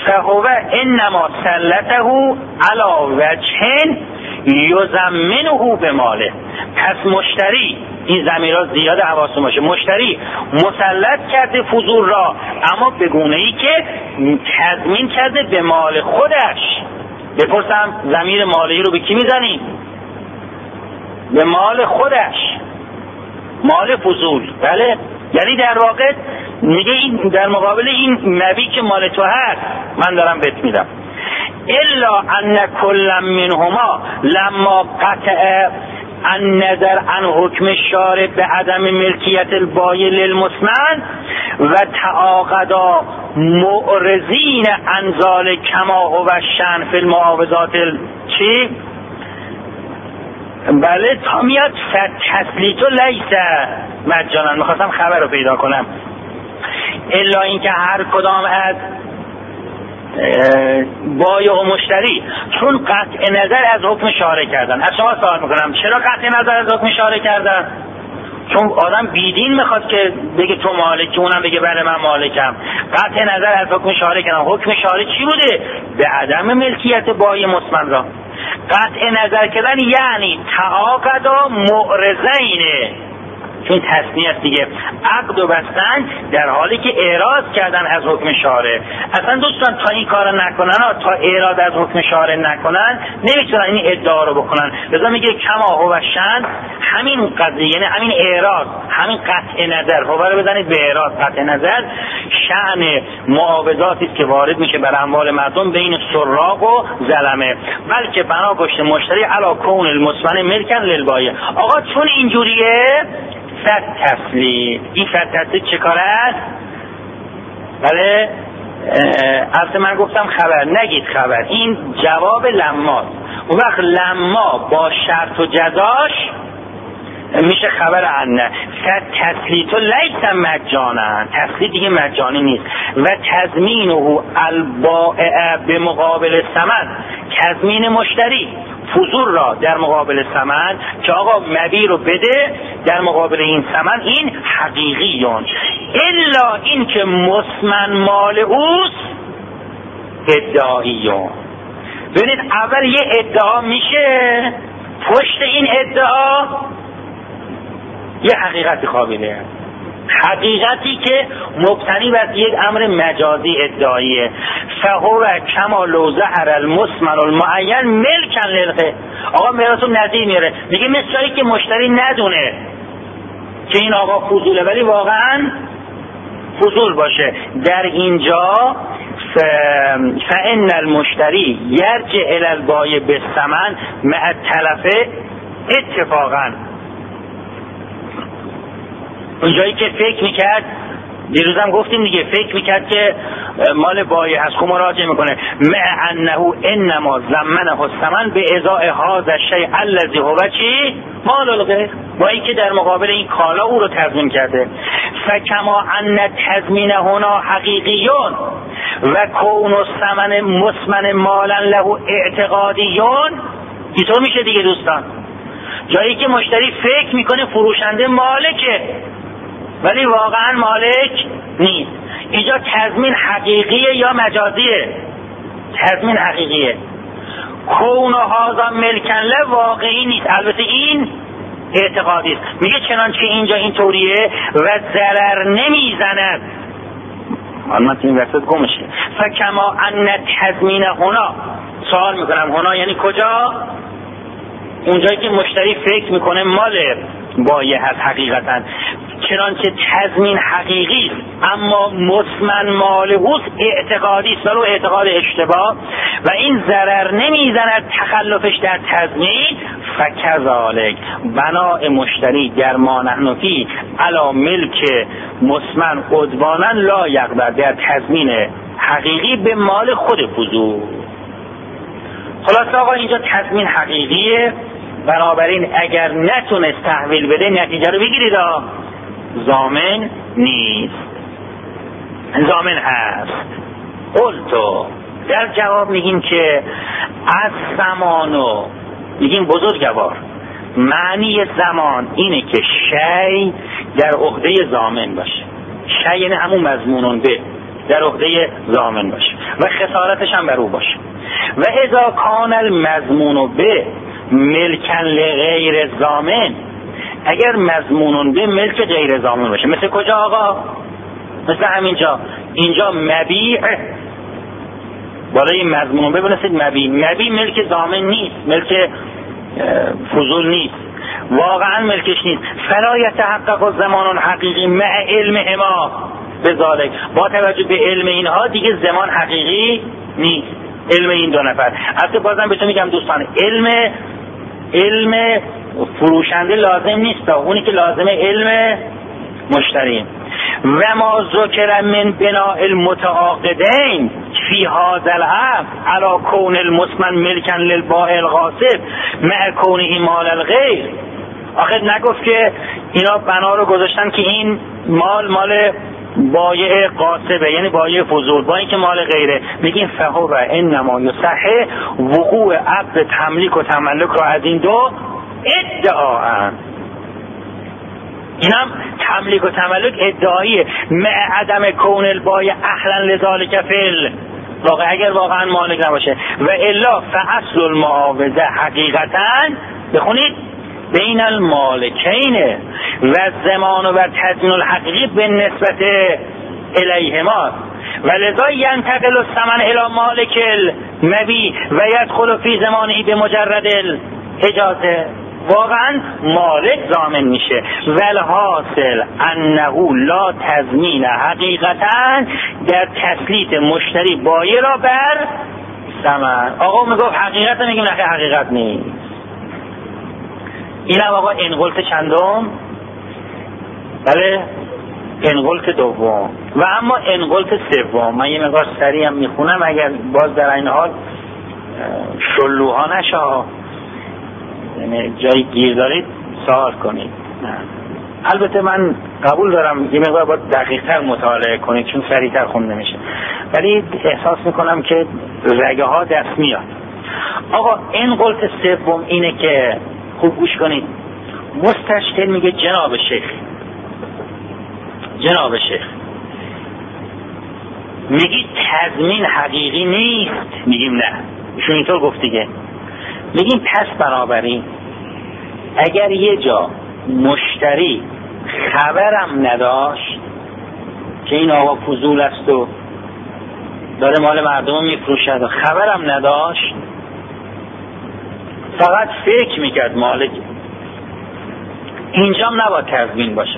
[SPEAKER 1] فهو انما سلطه علی وجه یضمنه به ماله. پس مشتری، این ضمیرها زیاد حواستون باشه، مشتری مسلط کرده فضول را، اما به گونه ای که تضمین کرده به مال خودش. بپرسم ضمیر مالی رو به کی میزنیم؟ به مال خودش، مال فضول. بله، یعنی در واقع میگه این در مقابل این نبی که مال تو هست من دارم بهت میدم. الا ان کل منهما لما قطع النظر عن حکم الشارع به عدم ملکیت البایع للمسمن و تعاقدا معرضین عن ذلک کما هو شأن فی المعاوضات چی؟ بله، تا میاد تسلیت و لیس مجانا. میخواستم خبر رو پیدا کنم. الا اینکه هر کدام از بایع و مشتری چون قطع نظر از حکم شارع کردن. از شما سوال میکنم چرا قطع نظر از حکم شارع کردن؟ چون آدم بیدین میخواد که بگه تو مالکی، اونم بگه بله من مالکم. قطع نظر از حکم شارع کردن. حکم شارع چی بوده؟ به عدم ملکیت بایع مسمن را. قطع نظر کردن یعنی تعاقدا معرضینه، چون تصنیه است دیگه، عقد و بستن در حالی که اعراض کردن از حکم شارع. اصلا دوستان تا این کار نکنن، تا اعراض از حکم شارع نکنن نمیتونن این ادعا رو بکنن. لذا میگه کما هو شأن، همین قضیه یعنی همین اعراض، همین قطع نظر، هو رو بزنید به اعراض، قطع نظر شأن معاوضاتی است که وارد میشه بر اموال مردم بین سراق و ظلمه، بلکه بنا گشته مشتری علی کون المسمن ملکن للبایع. آقا چون اینجوریه فت تسلیم. این فت تسلیم چه کار است؟ بله، اصلا من گفتم خبر، نگید خبر، این جواب لماست. اون وقت لما با شرط و جزاش میشه خبر عنه. فت تسلیت و لیس مجانا، تسلیت دیگه مجانی نیست. و تضمینه البائع به مقابل ثمن، تضمین مشتری فضول را در مقابل ثمن که آقا مبیع رو بده در مقابل این ثمن، این حقیقیون. الا این که مسمن مال اوست ادعاییون. ببینید اول یه ادعا میشه، پشت این ادعا یه حقیقتی خوابیده، حقیقتی که مبتنی بر یک امر مجازی ادعاییه. فهو کما لو ظهر المسمن المعین ملکن للغیر. آقا میراثو نظیر میاره، میگه مثلی که مشتری ندونه که این آقا فضوله ولی واقعا فضول باشه. در اینجا فان المشتری یرجع الی البایع بالثمن مع التلف اتفاقا. اونجایی که فکر میکرد، دیروزم گفتیم دیگه، فکر میکرد که مال بایع هست، خب مراجعه میکنه مع انه انما ضمنه الثمن به ازاء هذا الشیء الذی هو چی؟ مال الغیر، با اینکه در مقابل این کالا او رو تضمین کرده. فکما ان تضمین هنا حقیقیون و کون الثمن مسمن مالا له اعتقادیون. اینطور میشه دیگه دوستان، جایی که مشتری فکر میکنه فروشنده مالکه ولی واقعا مالک نیست. اینجا تضمین حقیقیه یا مجازیه؟ تضمین حقیقیه. کون و هذا ملکن له واقعی نیست، البته این اعتقادی است. میگه چنانچه اینجا اینطوریه و ضرر نمیزند، من این وسط گمشه. فکما ان تضمین هنا، سوال میکنم هنا یعنی کجا؟ اونجایی که مشتری فکر میکنه مال بایع هست حقیقتا، چنانچه تضمین حقیقی اما مسمن مال اوست اعتقادی است، ولو اعتقاد اشتباه، و این ضرر نمیزند تخلفش در تضمین. فکذالک بناء مشتری در ما نحن فی علی ملک مسمن عدوانا لا یقدر، در تضمین حقیقی به مال خود فضول. خلاص آقا اینجا تضمین حقیقیه، بنابراین اگر نتونست تحویل بده نتیجه رو بگیرید، ضامن نیست، ضامن هست. قلتو، در جواب میگیم که از زمانو، میگیم بزرگوار، معنی زمان اینه که شی در عهده ضامن باشه. شی یعنی همون مضمونون به، در عهده ضامن باشه و خسارتش هم بر او باشه. و اذا کان المضمون به ملکا لغیر ضامن، اگر مضمون به ملک غیر ضامن باشه، مثل کجا آقا؟ مثل همینجا، اینجا مبیع بالای مضمون به بنویسید مبیع. مبیع ملک ضامن نیست، ملک فضول نیست، واقعا ملکش نیست. فلا یتحقق زمان حقیقی مع علمهما بذالک، با توجه به علم اینها دیگه زمان حقیقی نیست، علم این دو نفر. البته بازم بهتون میگم دوستان، علم علم فروشنده لازم نیست، اونی که لازمه علم مشتری. و ما ذکر من بناء المتعاقدین فی هذا العقد علی کون المثمن ملکا للبائع الغاصب مع کونه مال الغیر. آخه نگفت که اینا بنا رو گذاشتن که این مال مال بایع قاصبه، یعنی بایع فضول، با اینکه مال غیره. میگیم فهو و انما یصح وقوع عقد تملیک و تملک رو از این دو ادعاء. اینم تملیک و تملک ادعاییه، مع عدم کون البایع اهلا لذالک فعل واقع، اگر واقعا مالک نباشه. و الا فاصل المعاوضه حقیقتا بخونید بین المالکین و زمان و تضمین الحقیقی به نسبت الیهما و لذا ینتقل الثمن الی مالک المبیع و یدخل فی زمانه به مجرد الاجازه. واقعا مالک ضامن میشه. والحاصل انه لا تضمین حقیقتا در تسلیط مشتری بایع را بر ثمن. آقا میگفت حقیقت، میگیم نه حقیقت نیست. اینم آقا انقلت چندم؟ بله انقلت دوم. و اما انقلت سوم من یه مقدار سریع هم میخونم، اگر باز در این حال شلوها نشه، یعنی جایی گیر دارید سوال کنید. نه. البته من قبول دارم یه مقدار باید دقیق تر مطالعه کنید چون سریعتر خونده میشه، ولی احساس میکنم که رگه ها دست میاد. آقا انقلت سوم اینه که خوب گوش کنید. مستشکل میگه جناب شیخ، جناب شیخ میگی تضمین حقیقی نیست. میگیم نه، ایشون اینطور گفت دیگه. میگیم پس بنابراین اگر یه جا مشتری خبرم نداشت که این آقا فضول است و داره مال مردم میفروشد و خبرم نداشت، فقط فکر میکرد مالک، اینجام نباید تضمین باشه.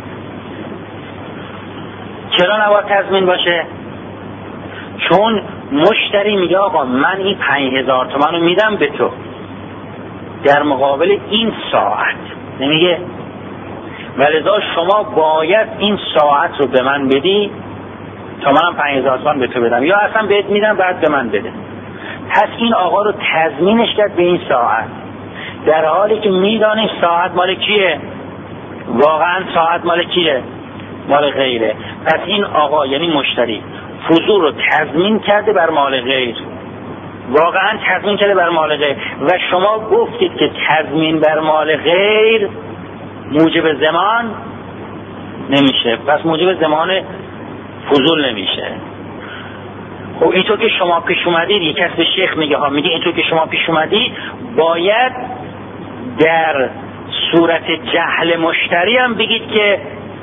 [SPEAKER 1] چرا نباید تضمین باشه؟ چون مشتری میگه آقا من این پنج هزار تومن رو میدم به تو در مقابل این ساعت، نمیگه ولذا شما باید این ساعت رو به من بدی تا منم پنج هزار تومن به تو بدم، یا اصلا بهت میدم بعد به من بده. پس این آقا رو تضمینش کرد به این ساعت، در حالی که میدانه ساعت مال کیه، واقعا ساعت مال کیه، مال غیره. پس این آقا یعنی مشتری فضول رو تضمین کرده بر مال غیر، واقعا تضمین کرده بر مال غیر. و شما گفتید که تضمین بر مال غیر موجب زمان نمیشه، پس موجب زمان فضول نمیشه. خب اینطور که شما پیش اومدید، یک کس به شیخ میگه ها، میگه اینطور که شما پیش اومدید باید در صورت جهل مشتری هم بگید که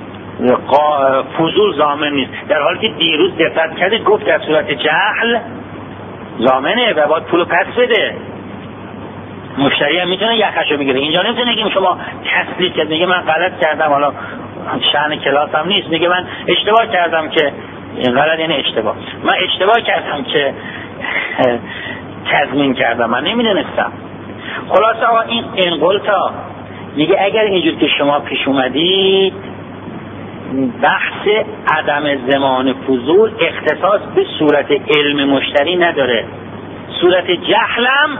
[SPEAKER 1] فضول ضامن نیست، در حالی که دیروز دقت کردید گفت در صورت جهل ضامنه و باید پولو پس بده. مشتری هم میتونه یخشو بگیره. اینجا نمیتونه که شما تسلیت کرد میگه من غلط کردم، حالا شأن کلاس هم نیست، میگه من اشتباه کردم که این غلط یعنی اشتباه، من اشتباه کردم که تضمین کردم، من نمیدونستم. خلاصه آقا این انقلتا میگه اگر اینجور که شما پیش اومدید بحث عدم زمان فضول اختصاص به صورت علم مشتری نداره، صورت جهلم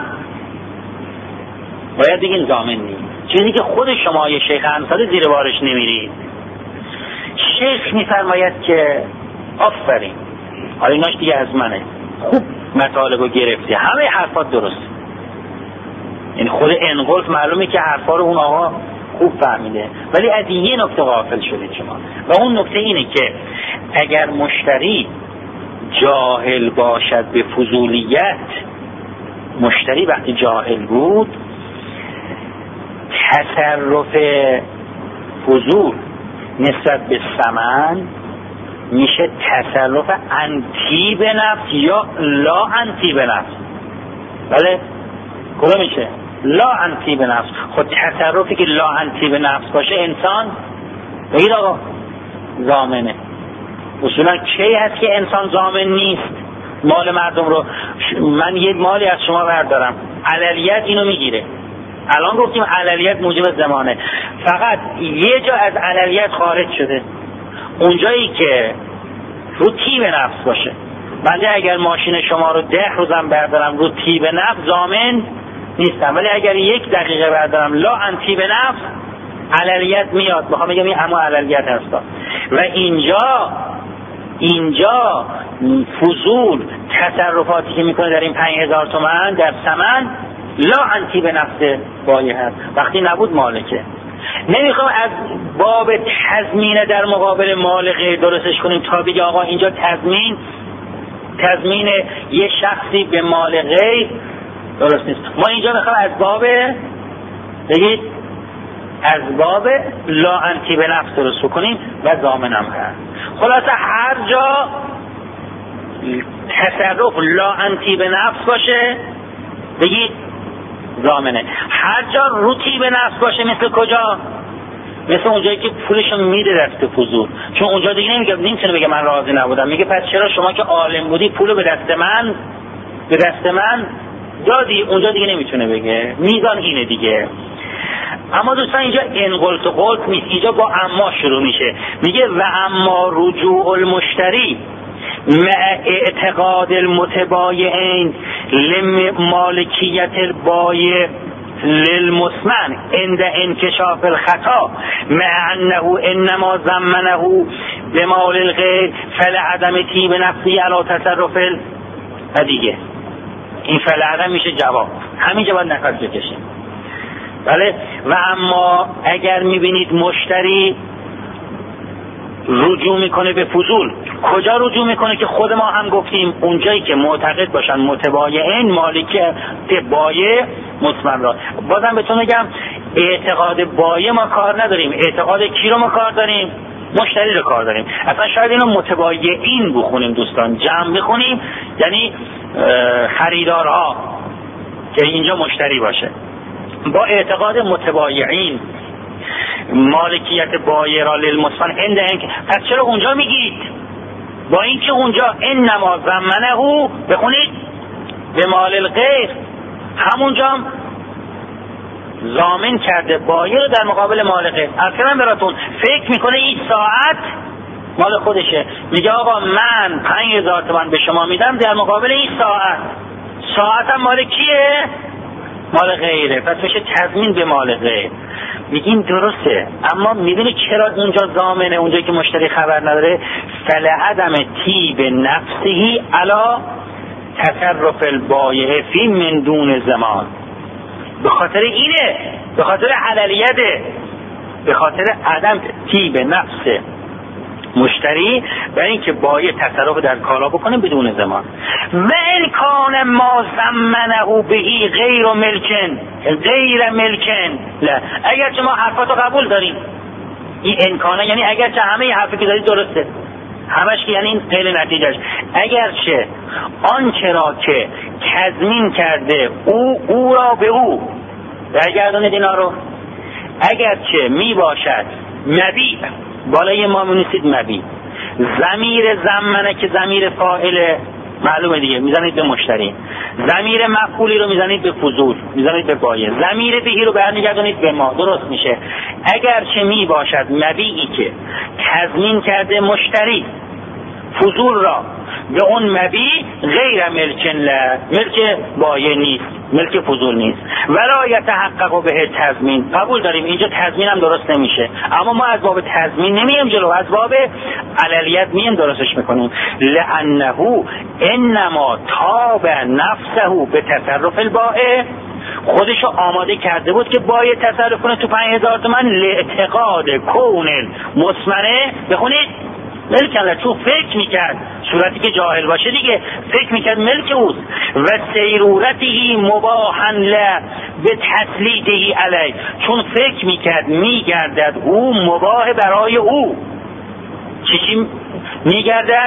[SPEAKER 1] باید بگین ضامن نیست، چیزی که خود شما یه شیخ امثال زیر بارش نمیرید. شیخ میفرماید که آفرین، حالا ایناش دیگه از منه، خوب مطالبو گرفتی، همه حرفات درست، یعنی خود انقلت معلومه که حرفا رو اون آقا خوب فهمیده، ولی از یه نکته غافل شدید شما، و اون نکته اینه که اگر مشتری جاهل باشد به فضولیت، مشتری وقتی جاهل بود، تصرف فضول نسبت به ثمن میشه تصرف انتی به نفس یا لا انتی به نفس. بله کدوم میشه؟ لا انتی به نفس. خود تصرفی که لا انتی به نفس باشه انسان بگید آقا ضامنه. اصولا کی هست که انسان ضامن نیست؟ مال مردم رو من یه مالی از شما بردارم، عللیت اینو میگیره. الان گفتیم عللیت موجب ضمانه، فقط یه جا از عللیت خارج شده، اونجایی که رو تیب نفس باشه. بنده اگر ماشین شما رو ده روزم بردارم رو تیب نفس ضامن نیستم، ولی اگر یک دقیقه بردارم لا انتی به نفس عللیت میاد. بخوام بگم این همون عللیت هستا. و اینجا اینجا فضول تصرفاتی که میکنه در این پنج هزار تومن در ثمن لا انتی به نفس بایه هست، وقتی نبود مالکه. نمیخوام از باب تضمین در مقابل مال غیر درستش کنیم تا بگه آقا اینجا تضمین تضمین یه شخصی به مال غیر درست نیست. ما اینجا میخوام از باب بگید از باب لا انتی به نفس درست کنیم و ضامن هم هست. خلاصه هر جا تصرف لا انتی به نفس باشه بگید ضامنه. هر جا روتی به نفس باشه مثل کجا؟ مثل اونجایی که پولشو میده دست فضول، چون اونجا دیگه نمیگه نمیتونه بگه من راضی نبودم، میگه پس چرا شما که عالم بودی پولو به دست من به دست من دادی؟ اونجا دیگه نمیتونه بگه، میزان اینه دیگه. اما دوستان اینجا انقلت و قلت نیست، اینجا با اما شروع میشه. میگه و اما رجوع المشتری مع اعتقاد المتبایعین لمالکیت البایع للمثمن عند انکشاف الخطا مع انه انما ضمنه بمال الغیر فلعدم تیب نفسی علی تصرف دیگه. این فلعدم میشه جواب، همینجا باید نفس بکشیم. بله. و اما اگر میبینید مشتری رجوع میکنه به فضول، کجا رجوع میکنه که خود ما هم گفتیم اونجایی که معتقد باشن متبایعین مالک بایع مثمن را. بازم بهتون میگم اعتقاد بایع ما کار نداریم، اعتقاد کی رو ما کار داریم؟ مشتری رو کار داریم. اصلا شاید اینو متبایعین بخونیم دوستان، جمع بخونیم، یعنی خریدارها که اینجا مشتری باشه. با اعتقاد متبایعین مالکیت بایع را للمثمن عند انک. پس چرا اونجا میگید؟ با اینکه اونجا انما ضمنه بخونید به مال الغیر، همونجا ضامن کرده بایع رو در مقابل مال غیر. اصلا براتون فکر میکنه این ساعت مال خودشه، میگه آقا من پنج هزار تومان به شما میدم در مقابل این ساعت، ساعتم مال کیه؟ مال غیره، پس میشه تضمین به مال غیر. میگیم درسته، اما میدونی چرا اونجا ضامنه؟ اونجایی که مشتری خبر نداره فلعدم تیب نفسهی علی تصرف البایع فی من دون زمان. به خاطر اینه، به خاطر عللیته، به خاطر عدم تیب نفس مشتری برای اینکه بایع تصرف در کالا بکنه بدون زمان. و الکان ما ضمنه بهی غیر ملکن غیر ملکن لا. اگر چه ما حرفاتو قبول داریم، این امکانه یعنی اگر چه همه حرفی که دارید درسته همش، که یعنی این غیر نتیجهش، اگر چه آنچه را که تضمین کرده او او را به او برگردانید اینا رو، اگر چه می باشد مبیع، بالای ما می‌نویسید مبیع، ضمیر ضمنه که ضمیر فاعل معلومه دیگه میزنید به مشتری، ضمیر مفعولی رو میزنید به فضول، میزنید به بایع، ضمیر بهی رو برمیگردونید به ما، درست میشه. اگر چه می باشد مبیعی که تضمین کرده مشتری فضول را به اون مبیع غیر ملکن له، ملک بایع نیست، ملک فضول نیست، ولا یتحقق به تضمین. قبول داریم اینجا تضمین هم درست نمیشه، اما ما از باب تضمین نمیم جلو، از باب عللیت میم درستش میکنیم. لانه انما تاب نفسه به تصرف البائع، خودشو آماده کرده بود که بایع تصرف کنه تو پنج هزار تومان، لاعتقاد کون المثمنه بخونید ملک چون فکر میکرد، صورتی که جاهل باشه دیگه فکر میکرد ملک اوست. و سیرورتی مباحا له به تسلیطهی علی، چون فکر میکرد میگردد او مباح برای او. چی چی میگردد؟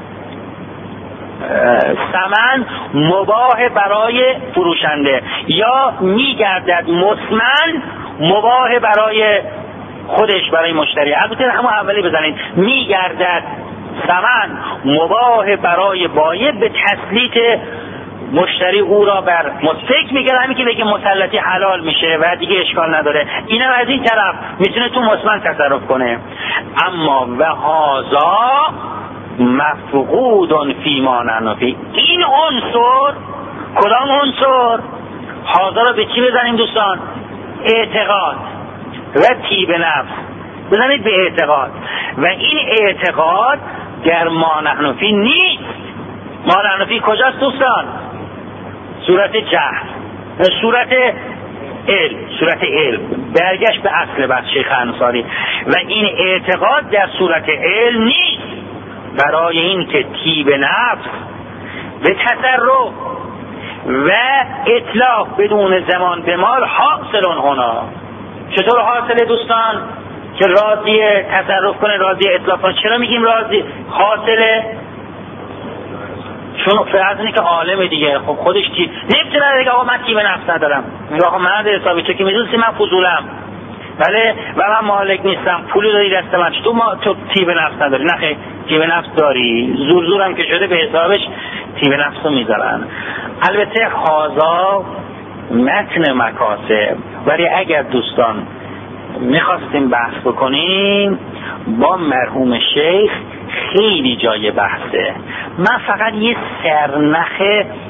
[SPEAKER 1] ثمن مباح برای فروشنده، یا میگردد مثمن مباح برای خودش، برای مشتری. البته همون اولی بزنید، میگردد ثمن مباح برای بایع به تسلیط مشتری او را بر فکر میگه همین که بگه مسلطی حلال میشه و دیگه اشکال نداره، اینم از این طرف میتونه تو مثمن تصرف کنه. اما و هذا مفقود فی ما نحن، این عنصر، کدام عنصر؟ هذا را به چی بزنیم دوستان؟ اعتقاد و طیب نفس. بزنید به اعتقاد. و این اعتقاد در ما نحن فی نیست. ما نحن فی کجاست دوستان؟ صورت جهل، صورت علم، صورت علم. برگشت به اصل بحث شیخ انصاری. و این اعتقاد در صورت علم نیست، برای این که طیب نفس به تصرف و اطلاق بدون زمان به مال حاصل هنا. چطور حاصله دوستان؟ که راضی تصرف کنه، راضی اطلاق کنه. چرا میگیم راضی حاصله؟ چون فرض اینه که عالم دیگه، خب خودش چی نمیتونه بگه آقا من طیب نفس ندارم، میگه آقا من حسابی تو که میدونستی من فضولم، بله، و من مالک نیستم، پولی داری دست من، تو ما تو طیب نفس نداری. نه خیلی طیب نفس داری، زور زورم که شده به حسابش طیب نفس رو میذارن. البته هازا متن مکاسب، ولی اگر دوستان میخواستیم بحث بکنیم با مرحوم شیخ خیلی جای بحثه. من فقط یه سرنخ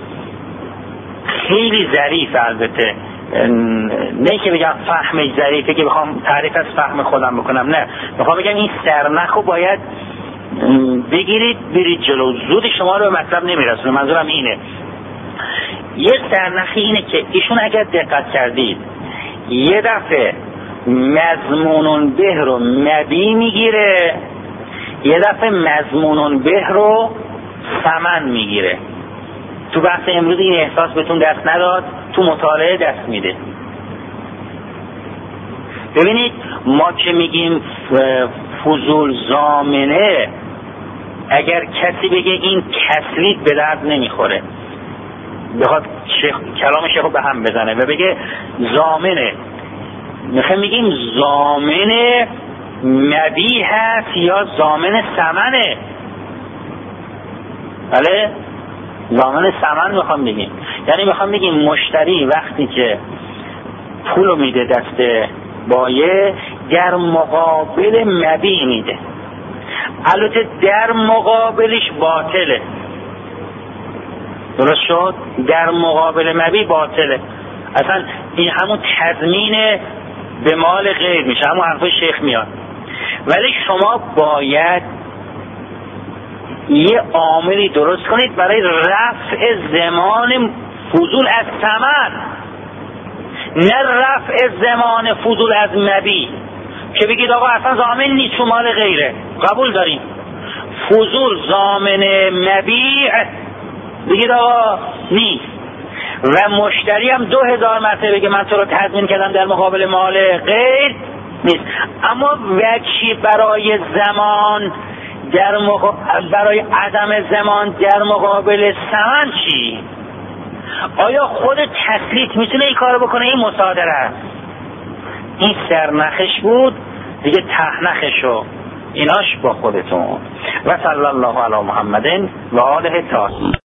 [SPEAKER 1] خیلی ظریف، البته نه که بگم فهمش ظریفه که بخوام تعریف از فهم خودم بکنم، نه، بخوام بگم این سرنخ رو باید بگیرید برید جلو، زود شما رو به مطلب نمیرسونه. منظورم اینه، یه سرنخی اینه که ایشون اگر دقت کردید یه دفعه مضمون به رو مبی میگیره، یه دفعه مضمون به رو ثمن میگیره. تو بحث امروز این احساس بهتون دست نداد، تو مطالعه دست میده. ببینید ما که میگیم فضول ضامنه، اگر کسی بگه این تسلیط به درد نمیخوره، بخواد شیخ کلام شیخ رو به هم بزنه و بگه ضامنه، میخوایم میگیم ضامن مبیع هست یا ضامن ثمنه. بله، ضامن ثمن میخوام بگیم، یعنی میخوام بگیم مشتری وقتی که پولو میده دست بایع در مقابل مبیع میده، البته در مقابلش باطله، درست شد؟ در مقابل مبیع باطله. اصلا این همون تضمین به مال غیر میشه، همون حرف شیخ میاد. ولی شما باید یه عاملی درست کنید برای رفع زمان فضول از ثمن، نه رفع زمان فضول از مبیع که بگید آقا اصلا ضامن نیست چون مال غیره، قبول داریم. فضول ضامن مبیع بگید آقا نیست، و مشتری هم دو هزار مرتبه بگه من تو رو تضمین کردم در مقابل مال غیر نیست. اما وجهی برای زمان در مقابل، برای عدم زمان در مقابل ثمن چی؟ آیا خود تسلیط میتونه این کارو بکنه؟ این مصادره است. این سرنخش بود دیگه، تهنخشو ایناش با خودتون. و صلی الله علی محمد و آله طاهرین.